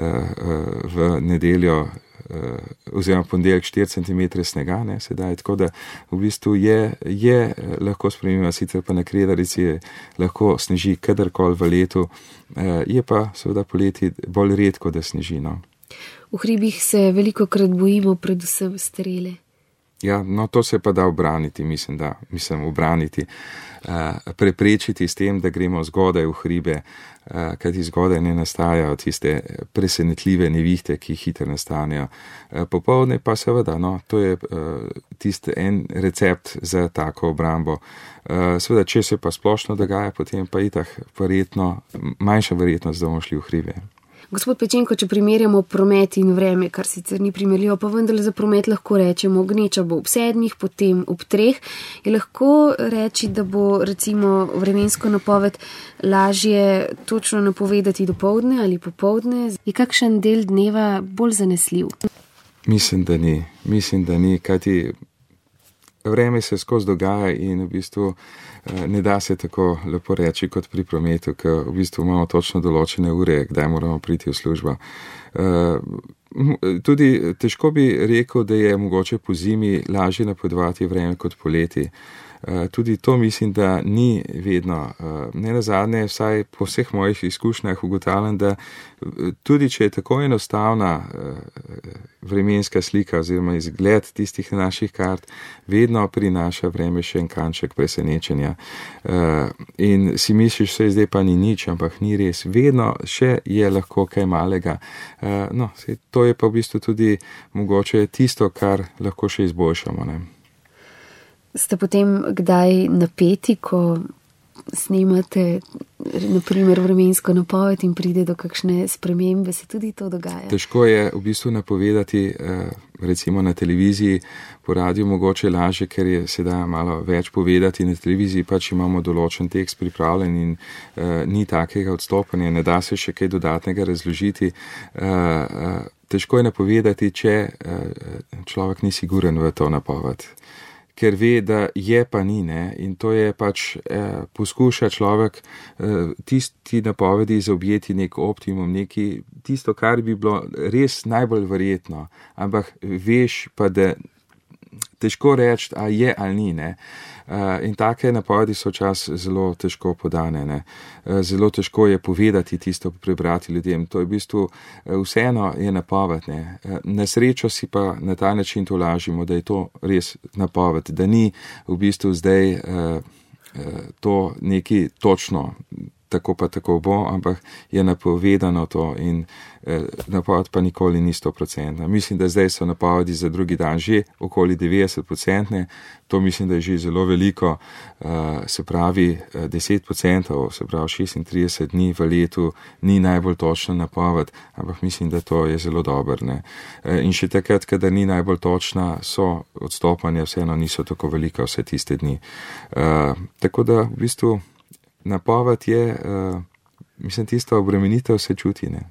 uh, v nedeljo Uh, oziroma ponedeljek štiri centimetre snega, ne, sedaj, tako da v bistvu je, je lahko spremljiva, sicer pa na Kredarici je lahko sneži kadarkoli v letu, uh, je pa seveda poleti bolj redko, da sneži. No. V hribih se veliko krat bojimo predvsem strele. Ja, no to se pa da obraniti, mislim, da, mislim, obraniti, uh, preprečiti s tem, da gremo zgodaj v hribe, uh, kajti zgodaj ne nastajajo tiste presenetljive nevihte, ki hitro nastanejo. Uh, popoldne pa seveda, no, to je uh, tisti en recept za tako obrambo. Uh, seveda, če se pa splošno dogaja, potem pa itak verjetno, manjša verjetnost, da bomo šli v hribe. Gospod Pečenko, če primerjamo promet in vreme, kar sicer ni primerljivo, pa vendar za promet lahko rečemo, gneča bo ob sedmih, potem ob treh, je lahko reči, da bo recimo vremensko napoved lažje točno napovedati dopoldne ali popoldne? Je kakšen del dneva bolj zanesljiv? Mislim, da ni. Mislim, da ni, kajti vreme se skozi dogaja in v bistvu ne da se tako lepo reči kot pri prometu, ker v bistvu imamo točno določene ure, kdaj moramo priti v službo. tudi težko bi rekel, da je mogoče po zimi lažje napovedovati vreme kot poleti. Tudi to mislim, da ni vedno. Ne nazadnje, vsaj po vseh mojih izkušnjah ugotavljam, da tudi če je tako enostavna vremenska slika oziroma izgled tistih naših kart, vedno prinaša vreme še en kanček presenečenja. In si misliš, vse zdaj pa ni nič, ampak ni res. Vedno še je lahko kaj malega. No, to je pa v bistvu tudi mogoče tisto, kar lahko še izboljšamo, ne? Ste potem kdaj napeti, ko snemate naprimer vremensko napoved in pride do kakšne spremembe, se tudi to dogaja? Težko je v bistvu napovedati, recimo na televiziji, po radiju mogoče lažje, ker je sedaj malo več povedati. Na televiziji pač imamo določen tekst pripravljen in uh, ni takega odstopanja, ne da se še kaj dodatnega razložiti. Uh, uh, težko je napovedati, če uh, človek ni siguren v to napoved. Ker ve, da je pa ni, ne, in to je pač, eh, poskuša človek eh, tisti napovedi zaobjeti nek optimum, neki, tisto, kar bi bilo res najbolj verjetno, ampak veš pa, da težko reči, a je ali ni, ne. Uh, in take napovedi so čas zelo težko podane, ne. Uh, zelo težko je povedati tisto, prebrati ljudem. To je v bistvu uh, vseeno je napoved, ne. Uh, na srečo si pa na ta način to lažimo, da je to res napoved, da ni v bistvu zdaj uh, uh, to neki točno, tako pa tako bo, ampak je napovedano to in eh, napoved pa nikoli ni sto procentna. Mislim, da zdaj so napovedi za drugi dan že okoli devetdeset procentne, to mislim, da je že zelo veliko, uh, se pravi deset procentov, se pravi šestintrideset dni v letu ni najbolj točna napoved, ampak mislim, da to je zelo dobro, ne. Uh, in še takrat, kadar ni najbolj točna, so odstopanja vseeno niso tako velika vse tiste dni. Uh, tako da v bistvu napoved je, uh, mislim, tisto obremenitev se čuti, ne.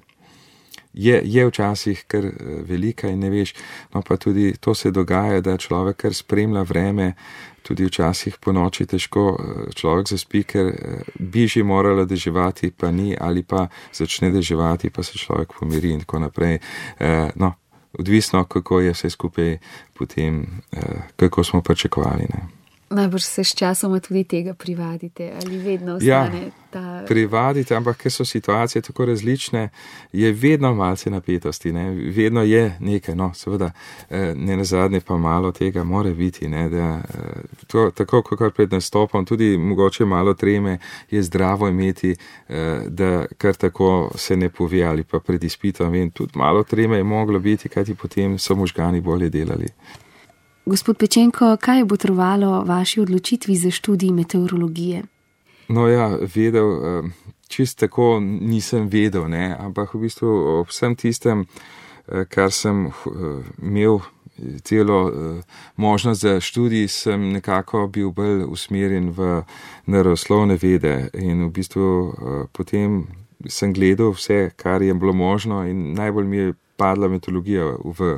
Je, je včasih kar velika in ne veš, no pa tudi to se dogaja, da človek kar spremlja vreme, tudi včasih po noči težko človek zaspi, ker bi že morala deževati, pa ni, ali pa začne deževati, pa se človek pomiri in tako naprej. Uh, no, odvisno, kako je vse skupaj potem, uh, kako smo pričakovali, ne. Najbrž se s časoma tudi tega privadite, ali vedno ostane ja, ta... privadite, ampak ker so situacije tako različne, je vedno malce napetosti, ne, vedno je nekaj, no, seveda, ne nazadnje pa malo tega more biti, ne, da to, tako kot pred nastopom, tudi mogoče malo treme je zdravo imeti, da kar tako se ne pove ali pa pred izpitom, in tudi malo treme je moglo biti, kajti potem so možgani bolje delali. Gospod Pečenko, kaj je botrovalo vaši odločitvi za študij meteorologije? No ja, vedel, čist tako nisem vedel, ne, ampak v bistvu ob vsem tistem, kar sem imel celo možnost za študij, sem nekako bil bolj usmerjen v naravoslovne vede in v bistvu potem sem gledal vse, kar je bilo možno, in najbolj mi je padla meteorologija v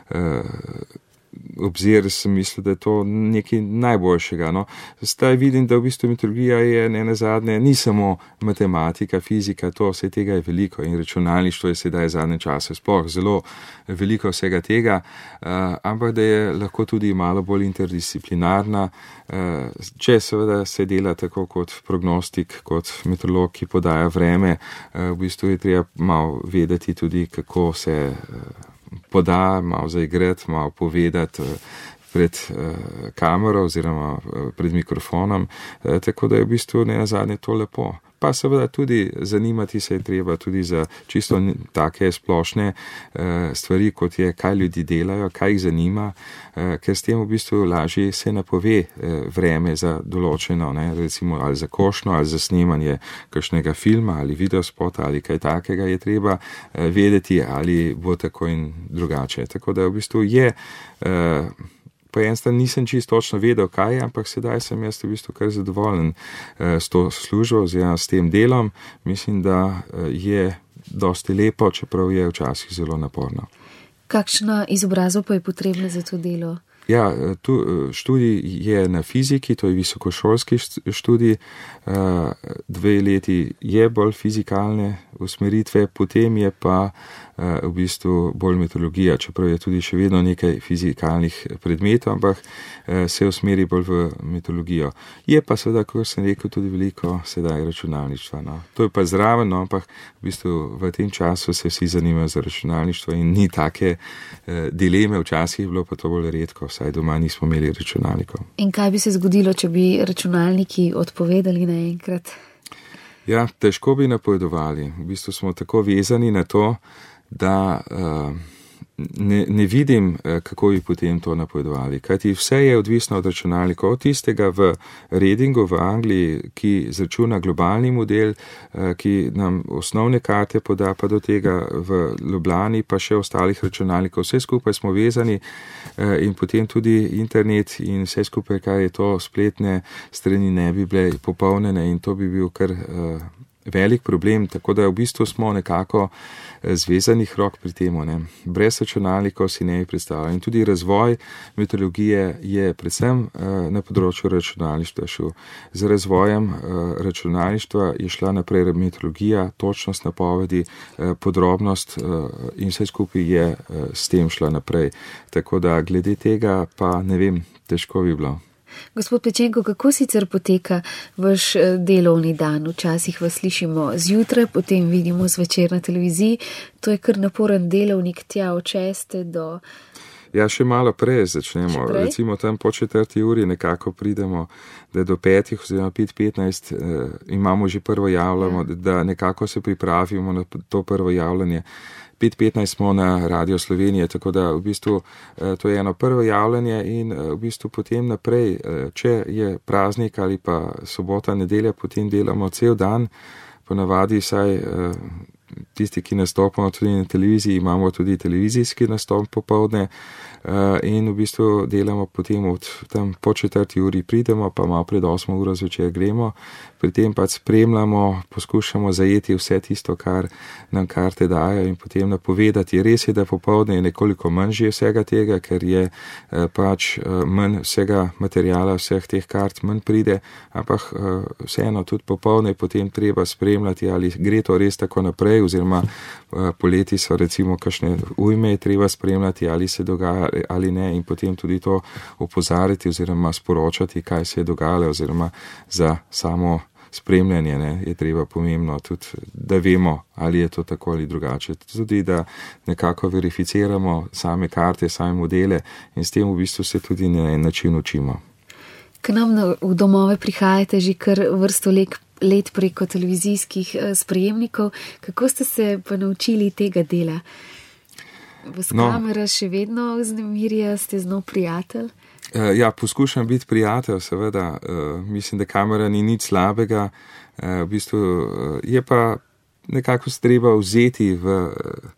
obzir, sem mislil, da je to nekaj najboljšega. No. Zdaj vidim, da v bistvu meteorologija je ne nazadnje, ni samo matematika, fizika, to vse tega je veliko in računalništvo je sedaj zadnje čase sploh zelo veliko vsega tega, uh, ampak da je lahko tudi malo bolj interdisciplinarna, uh, če seveda se dela tako kot prognostik, kot meteorolog, ki podaja vreme, uh, v bistvu je treba malo vedeti tudi, kako se uh, poda, malo zaigrati, malo povedati pred uh, kamero oziroma uh, pred mikrofonom, uh, tako da je v bistvu ne nazadnje to lepo. Pa seveda tudi zanimati se je treba tudi za čisto take splošne uh, stvari, kot je, kaj ljudi delajo, kaj jih zanima, uh, ker s tem v bistvu lažje se napove uh, vreme za določeno, ne, recimo ali za košnjo, ali za snemanje kakšnega filma ali videospota ali kaj takega, je treba uh, vedeti, ali bo tako in drugače. Tako da v bistvu je uh, Pa en stan nisem čisto točno vedel, kaj je, ampak sedaj sem jaz v bistvu kar zadovoljen eh, s to službo oziroma s tem delom. Mislim, da eh, je dosti lepo, čeprav je včasih zelo naporno. Kakšna izobrazba pa je potrebna za to delo? Ja, tu študij je na fiziki, to je visokošolski študij, dve leti je bolj fizikalne usmeritve, potem je pa v bistvu bolj metodologija, čeprav je tudi še vedno nekaj fizikalnih predmetov, ampak se usmeri bolj v metodologijo. Je pa seveda, kot sem rekel, tudi veliko sedaj računalništva. No. To je pa zraven, no, ampak v bistvu v tem času se vsi zanimajo za računalništvo in ni take dileme, včasih je bilo pa to bolj redko, vsaj doma nismo imeli računalnikov. In kaj bi se zgodilo, če bi računalniki odpovedali naenkrat? Ja, težko bi napovedovali. V bistvu smo tako vezani na to, da uh, ne, ne vidim, kako bi potem to napovedovali. Kajti vse je odvisno od računalnikov, od tistega v Readingu v Angliji, ki zračuna globalni model, uh, ki nam osnovne karte poda, pa do tega v Ljubljani, pa še ostalih računalnikov. Vse skupaj smo vezani uh, in potem tudi internet in vse skupaj, kaj je to, spletne strani ne bi bile popolnjene in to bi bil kar uh, velik problem, tako da v bistvu smo nekako zvezanih rok pri temu. Ne. Brez računalnikov si ne bi predstavljali. In tudi razvoj metodologije je predvsem uh, na področju računalništva šel. Z razvojem uh, računalništva je šla naprej metodologija, točnost napovedi, uh, podrobnost uh, in vse skupaj je uh, s tem šla naprej. Tako da glede tega pa ne vem, težko bi bilo. Gospod Pečenko, kako sicer poteka vaš delovni dan? Včasih vas slišimo zjutraj, potem vidimo zvečer na televiziji. To je kar naporen delovnik tja od šeste do... Ja, še malo prej začnemo. Prej? Recimo tam po četrti uri nekako pridemo, da do petih oziroma pet petnajst eh, imamo že prvo javljamo, ja. Da nekako se pripravimo na to prvo javljanje. pet petnajst smo na Radio Slovenije, tako da v bistvu to je eno prvo javljanje in v bistvu potem naprej, če je praznik ali pa sobota, nedelja, potem delamo cel dan, ponavadi vsaj tisti, ki nastopamo tudi na televiziji, imamo tudi televizijski nastop popoldne in v bistvu delamo potem od tam po četrti uri pridemo, pa malo pred osmo uro zvečer gremo, pri tem pa spremljamo, poskušamo zajeti vse tisto, kar nam karte dajo in potem napovedati. Res je, da popoldne je nekoliko manj že vsega tega, ker je pač manj vsega materijala, vseh teh kart manj pride, ampak vseeno tudi popoldne potem treba spremljati, ali gre to res tako naprej, oziroma poleti so recimo kakšne ujme treba spremljati, ali se dogaja ali ne, in potem tudi to opozarjati oziroma sporočati, kaj se je dogajalo, oziroma za samo spremljanje ne, je treba pomembno tudi, da vemo, ali je to tako ali drugače. Tudi, da nekako verificiramo same karte, same modele in s tem v bistvu se tudi na en način učimo. K nam v domove prihajate že kar vrsto let, let preko televizijskih sprejemnikov. Kako ste se pa naučili tega dela? Vas no. Kamera še vedno vznemirja, ste znov prijatelj? Ja, poskušam biti prijatelj, seveda. Mislim, da kamera ni nič slabega. V bistvu je pa nekako treba vzeti v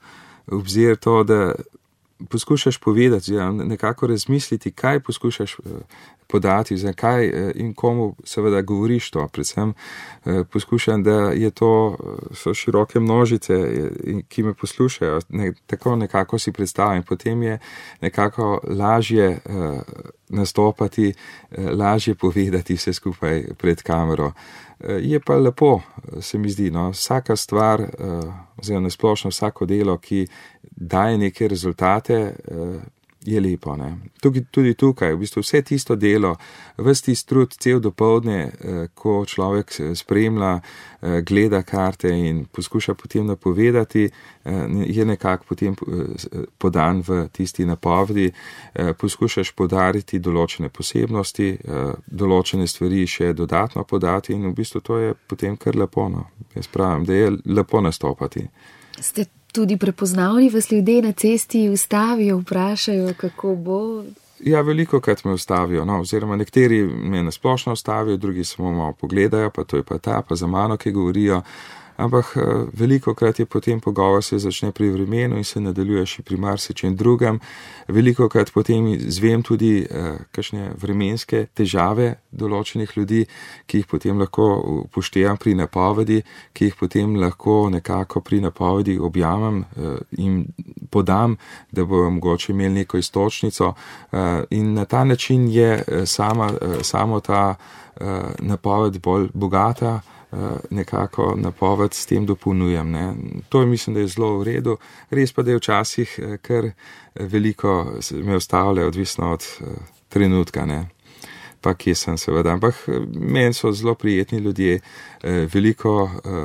obzir to, da poskušaš povedati, nekako razmisliti, kaj poskušaš podati, zakaj in komu seveda govoriš to. Predvsem poskušam, da je to, so široke množice, ki me poslušajo, ne, tako nekako si predstavljam. Potem je nekako lažje nastopati, lažje povedati vse skupaj pred kamero. Je pa lepo, se mi zdi, no, vsaka stvar, oziroma nasplošno vsako delo, ki daje neke rezultate, je lepo. Ne. Tudi, tudi tukaj, v bistvu vse tisto delo, ves tisti trud, cel dopoldne, ko človek spremlja, gleda karte in poskuša potem napovedati, je nekako potem podan v tisti napovedi, poskušaš podariti določene posebnosti, določene stvari še dodatno podati in v bistvu to je potem kar lepo. No. Jaz pravim, da je lepo nastopati. Ste tudi prepoznavni, vas ljudje na cesti ustavijo, vprašajo, kako bo? Ja, veliko krat me ustavijo, no, oziroma nekateri me nasplošno ustavijo, drugi samo malo pogledajo, pa to je pa ta, pa za mano, ki govorijo, ampak veliko krat je potem pogovor se začne pri vremenu in se nadaljuje še pri marsičem drugem. Veliko krat potem zvem tudi kakšne vremenske težave določenih ljudi, ki jih potem lahko upoštevam pri napovedi, ki jih potem lahko nekako pri napovedi objamem in podam, da bojo mogoče imeli neko istočnico in na ta način je sama, samo ta napoved bolj bogata, nekako napoved s tem dopolnjujem. Ne. To je, mislim, da je zelo v redu. Res pa, da je včasih kar veliko me ostavlja, odvisno od trenutka, ne. Pa kje sem seveda. Ampak meni so zelo prijetni ljudje, veliko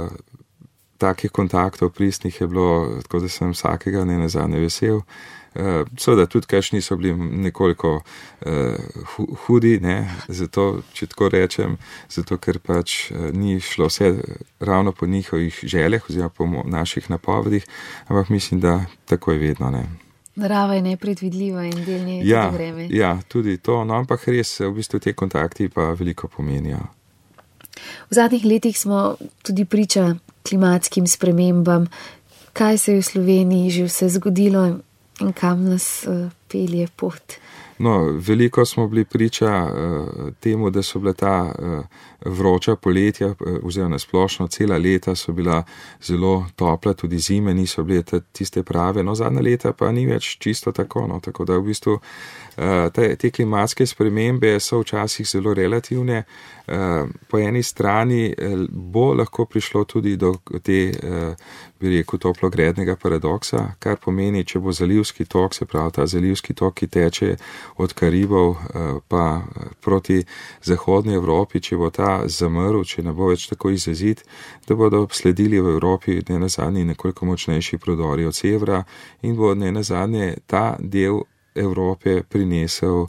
takih kontaktov pristnih je bilo, tako da sem vsakega ne nazadnje vesel. Uh, seveda tudi kakšni so bili nekoliko uh, hudi, ne, zato, če tako rečem, zato ker pač uh, ni šlo vse ravno po njihovih željah oziroma po naših napovedih, ampak mislim, da tako je vedno, ne. Narava je nepredvidljiva in del nje je ja, tudi vreme. Ja, tudi to, no, ampak res v bistvu te kontakti pa veliko pomenijo. V zadnjih letih smo tudi priča klimatskim spremembam. Kaj se je v Sloveniji že vse zgodilo in kam nas uh, pelje pot? No, veliko smo bili priča uh, temu, da so bila ta uh, vroča poletja, uh, oziroma splošno cela leta so bila zelo topla, tudi zime niso bile tiste prave, no zadnja leta pa ni več čisto tako, no, tako da v bistvu uh, te, te klimatske spremembe so včasih zelo relativne. Uh, po eni strani uh, bo lahko prišlo tudi do te, uh, bi rekel, toplogrednega paradoksa, kar pomeni, če bo zalivski tok, se pravi ta zalivski tok, ki teče od Karibov uh, pa proti zahodni Evropi, če bo ta zamrl, če ne bo več tako izrazit, da bodo sledili v Evropi ne nazadnje nekoliko močnejši prodori od severa in bo ne nazadnje ta del Evrope prinesel,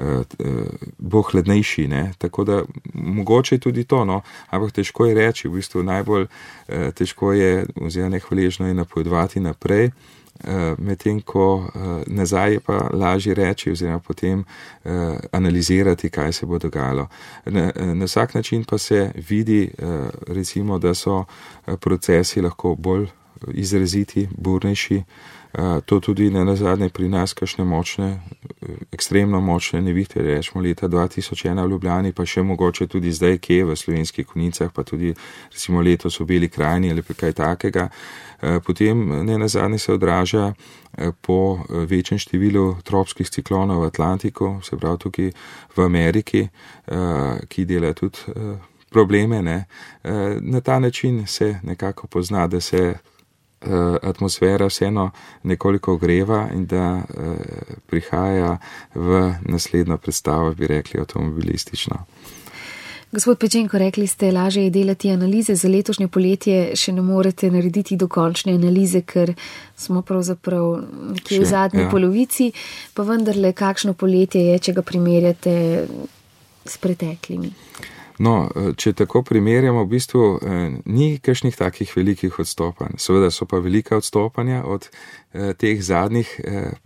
bo hladnejši, ne, tako da mogoče tudi to, no, ampak težko je reči, v bistvu najbolj težko je, oziroma nehvaležno je napovedovati naprej, medtem ko nazaj je pa lažje reči, oziroma potem analizirati, kaj se bo dogajalo. Na, na vsak način pa se vidi, recimo, da so procesi lahko bolj izraziti, burnejši. To tudi ne nazadnje pri nas kakšne močne, ekstremno močne nevihte, rečemo leta dva tisoč ena v Ljubljani, pa še mogoče tudi zdaj kje v Slovenskih Konjicah, pa tudi recimo letos v Beli krajini ali kaj takega. Potem ne nazadnje se odraža po večjem številu tropskih ciklonov v Atlantiku, se pravi tukaj v Ameriki, ki dela tudi probleme, ne. Na ta način se nekako pozna, da se atmosfera vseeno nekoliko ogreva in da eh, prihaja v naslednjo predstavo, bi rekli, avtomobilistično. Gospod Pečenko, rekli ste, lažje je delati analize, za letošnje poletje še ne morete narediti dokončne analize, ker smo pravzaprav nekje v zadnji ja. polovici, pa vendarle, kakšno poletje je, če ga primerjate s preteklimi? No, če tako primerjamo, v bistvu eh, ni kakšnih takih velikih odstopanj. Seveda so pa velika odstopanja od eh, teh zadnjih eh,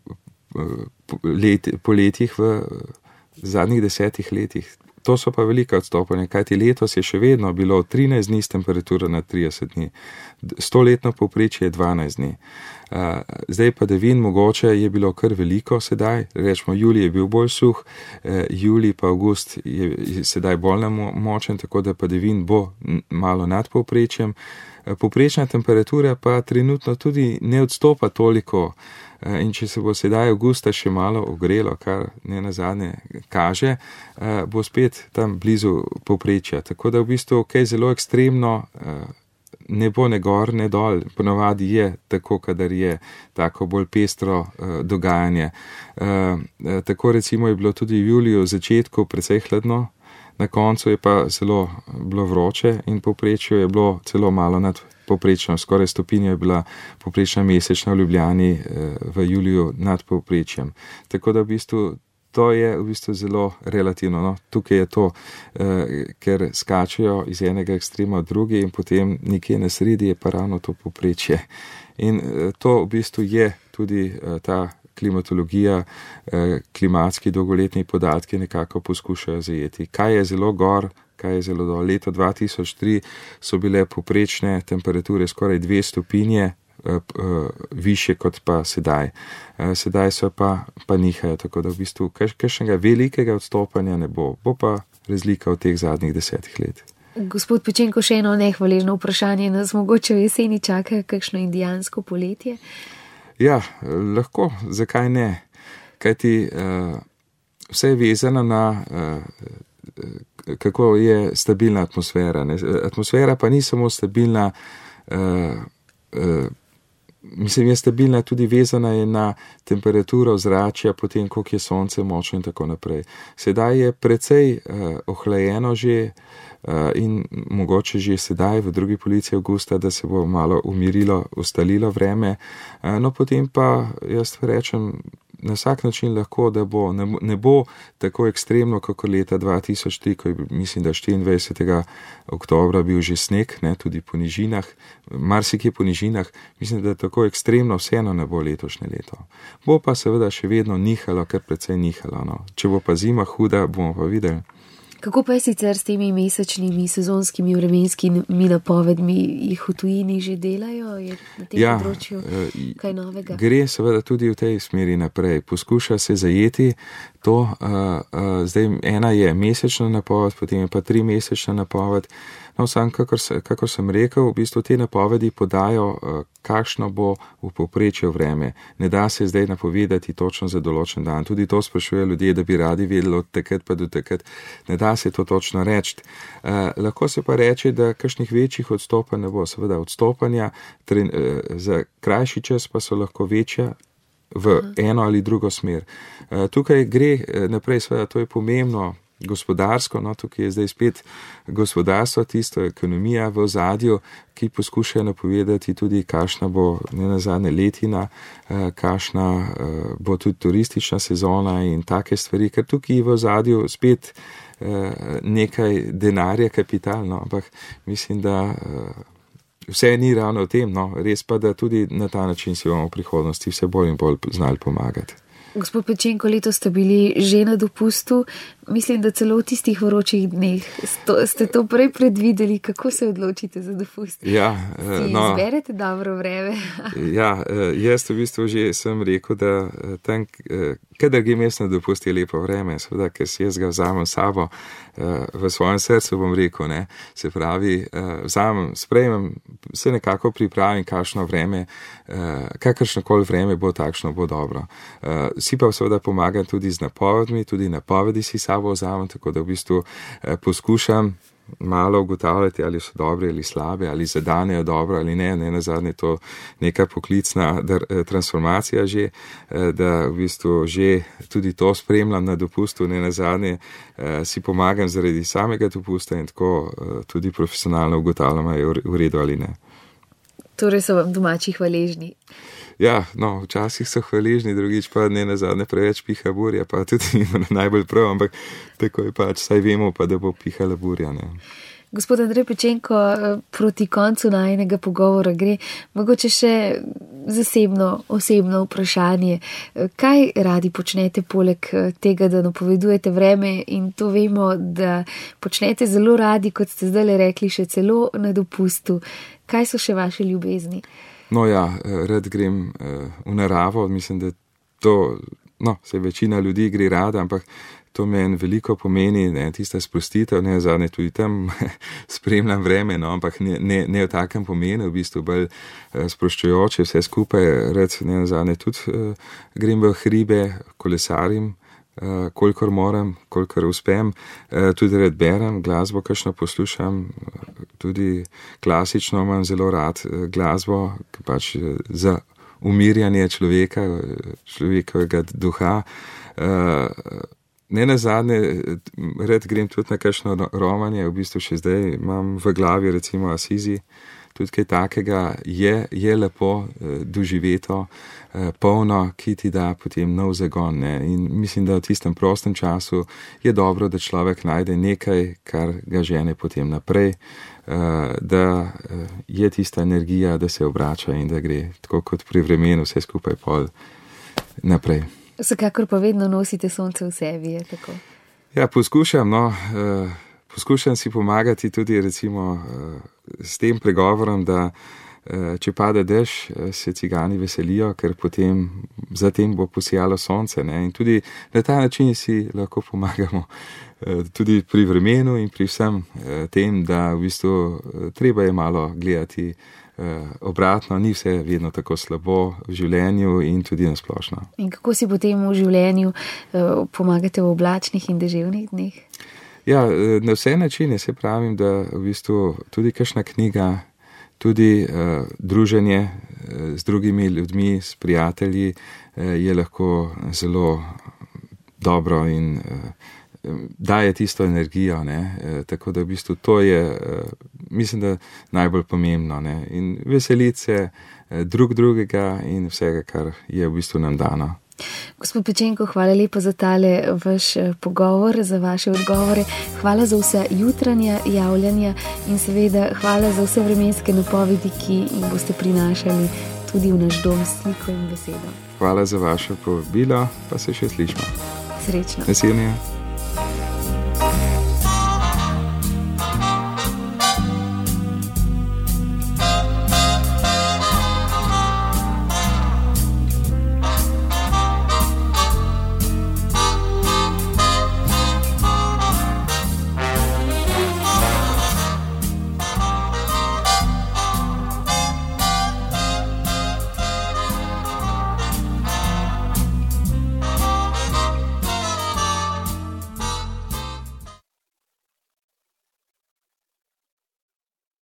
let, poletjih v zadnjih desetih letih. To so pa velika odstopanja, kajti letos je še vedno bilo trinajst dni s temperaturo na trideset dni. Stoletno povprečje je dvanajst dni. Uh, zdaj padavin mogoče je bilo kar veliko sedaj, rečemo julij je bil bolj suh, uh, julij pa avgust je, je sedaj bolj močen, tako da padavin bo malo nad povprečjem. Uh, povprečna temperatura pa trenutno tudi ne odstopa toliko uh, in če se bo sedaj avgusta še malo ogrelo, kar ne nazadnje kaže, uh, bo spet tam blizu povprečja, tako da v bistvu kaj zelo ekstremno uh, ne bo ne gor, ne dol, ponovadi je tako, kadar je tako bolj pestro uh, dogajanje. Uh, uh, tako recimo je bilo tudi v juliju v začetku precej hladno, na koncu je pa zelo bilo vroče in povprečju je bilo celo malo nad povprečno, skoraj stopinja je bila povprečna mesečna v Ljubljani uh, v juliju nad povprečjem. Tako da v bistvu to je v bistvu zelo relativno. No? Tukaj je to, eh, ker skačejo iz enega ekstrema v drugi in potem nekje na sredi je pa ravno to povprečje. In eh, to v bistvu je tudi eh, ta klimatologija, eh, klimatski dolgoletni podatki nekako poskušajo zajeti. Kaj je zelo gor, kaj je zelo dobro. Leto dva tisoč tri so bile poprečne temperature skoraj dve stopinje više kot pa sedaj. Sedaj so pa, pa nihajo, tako da v bistvu kakšnega velikega odstopanja ne bo, bo pa razlika v teh zadnjih desetih let. Gospod Pečenko, še eno nehvaležno vprašanje, nas mogoče v jeseni čaka kakšno indijansko poletje? Ja, lahko, zakaj ne? Kajti uh, vse je vezano na uh, kako je stabilna atmosfera. Ne? Atmosfera pa ni samo stabilna, uh, uh, mislim, je stabilna tudi vezana je na temperaturo zračja, potem koliko je sonce močno in tako naprej. Sedaj je precej uh, ohlajeno že uh, in mogoče že sedaj v drugi polovici avgusta, da se bo malo umirilo, ustalilo vreme, uh, no potem pa jaz rečem, na vsak način lahko, da bo, ne, ne bo tako ekstremno, kako leta dva tisoč tri, ko je, mislim, da štiriindvajsetega oktobra bil že sneg, ne, tudi po nižinah, marsikje po nižinah, mislim, da tako ekstremno vseeno ne bo letošnje leto. Bo pa seveda še vedno nihalo, kar precej nihalo. No. Če bo pa zima huda, bomo pa videli. Kako pa je sicer s temi mesečnimi, sezonskimi, vremenskimi napovedmi, jih v tujini že delajo? Je na tem ja, področju kaj novega? Gre seveda tudi v tej smeri naprej. Poskuša se zajeti to, uh, uh, zdaj ena je mesečna napoved, potem je pa tri mesečna napoved. No, sam, kakor, kakor sem rekel, v bistvu te napovedi podajo, uh, kakšno bo v povprečju vreme. Ne da se zdaj napovedati točno za določen dan. Tudi to sprašujejo ljudje, da bi radi vedeli od takrat pa do takrat. Ne da se to točno reči. Uh, lahko se pa reče, da kakšnih večjih odstopanj ne bo. Seveda odstopanja tren, uh, za krajši čas pa so lahko večja v eno ali drugo smer. Uh, tukaj gre uh, naprej, seveda to je pomembno gospodarsko, no, tukaj je zdaj spet gospodarstvo, tisto ekonomija v ozadju, ki poskuša napovedati tudi, kakšna bo ne nazadnje letina, uh, kakšna uh, bo tudi turistična sezona in take stvari, ker tukaj v ozadju spet nekaj denarja, kapitalno, ampak mislim, da vse ni ravno v tem, no, res pa, da tudi na ta način si bomo v prihodnosti vse bolj in bolj znali pomagati. Gospod Pečenko, letos ste bili že na dopustu, mislim, da celo v tistih vročih dneh ste to prej predvideli, kako se odločite za dopust? Ja, si no, izberete dobro vreme? Ja, jaz v bistvu že sem rekel, da tam, kadar grem jaz na dopust, je lepo vreme, seveda, ker si jaz ga vzamem sabo, v svojem srcu bom rekel, ne, se pravi, vzamem, sprejmem, se nekako pripravim, kakšno vreme, kakršnokoli vreme bo takšno, bo dobro. Si pa seveda pomagam tudi z napovedmi, tudi napovedi si sabo vzamem, tako da v bistvu poskušam malo ugotavljati, ali so dobre ali slabe, ali zadanejo dobro ali ne, ne nazadnje to neka poklicna transformacija že, da v bistvu že tudi to spremljam na dopustu, ne nazadnje si pomagam zaradi samega dopusta in tako tudi profesionalno ugotavljam, ali je v redu ali ne. Torej so vam domači hvaležni. Ja, no, včasih so hvaležni, drugič pa ne nazadnje preveč piha burja, pa tudi nima najbolj prav, ampak tako je pač, saj vemo pa, da bo pihala burja, ne. Gospod Andrej Pečenko, proti koncu najnega pogovora gre mogoče še zasebno, osebno vprašanje. Kaj radi počnete poleg tega, da napovedujete vreme, in to vemo, da počnete zelo radi, kot ste zdaj rekli, še celo na dopustu. Kaj so še vaše ljubezni? No ja, rad grem v naravo, mislim, da to, no, se večina ljudi gre rada, ampak to meni veliko pomeni, ne, tista sprostitev, ne, zadnje tudi tam spremljam vreme, no, ampak ne, ne, ne v takem pomenu, v bistvu bolj sproščujoče vse skupaj, rad ne, zadnje tudi grem v hribe, kolesarim, Uh, kolikor moram, kolikor uspem, uh, tudi rad berem, glasbo kakšno poslušam, uh, tudi klasično imam zelo rad uh, glasbo, pač uh, za umirjanje človeka, človekovega duha. Uh, ne nazadnje, rad grem tudi na kakšno romanje, v bistvu še zdaj imam v glavi recimo Asizi, tudi kaj takega je, je lepo uh, doživeto, polno, ki ti da potem nov zagon. Ne? In mislim, da v tistem prostem času je dobro, da človek najde nekaj, kar ga žene potem naprej, da je tista energija, da se obrača in da gre tako kot pri vremenu vse skupaj pol naprej. Vsekakor pa vedno nosite sonce v sebi, je tako? Ja, poskušam, no, poskušam si pomagati tudi recimo s tem pregovorom, da če pada dež, se cigani veselijo, ker potem zatem bo posijalo sonce. Ne? In tudi na ta način si lahko pomagamo tudi pri vremenu in pri vsem tem, da v bistvu treba je malo gledati obratno, ni vse vedno tako slabo v življenju in tudi nasplošno. In kako si potem v življenju pomagate v oblačnih in deževnih dneh? Ja, na vse načine se pravim, da v bistvu tudi kakšna knjiga, tudi uh, druženje uh, z drugimi ljudmi, s prijatelji uh, je lahko zelo dobro in uh, daje tisto energijo, ne? Uh, tako da v bistvu to je, uh, mislim, da najbolj pomembno, ne? In veseliti se uh, drug drugega in vsega, kar je v bistvu nam dano. Gospod Pečenko, hvala lepa za tale vaš pogovor, za vaše odgovore. Hvala za vsa jutranja javljanja in seveda hvala za vse vremenske napovedi, ki jih boste prinašali tudi v naš dom s sliko in besedo. Hvala za vaše povabilo, pa se še slišimo. Srečno. Naslednje.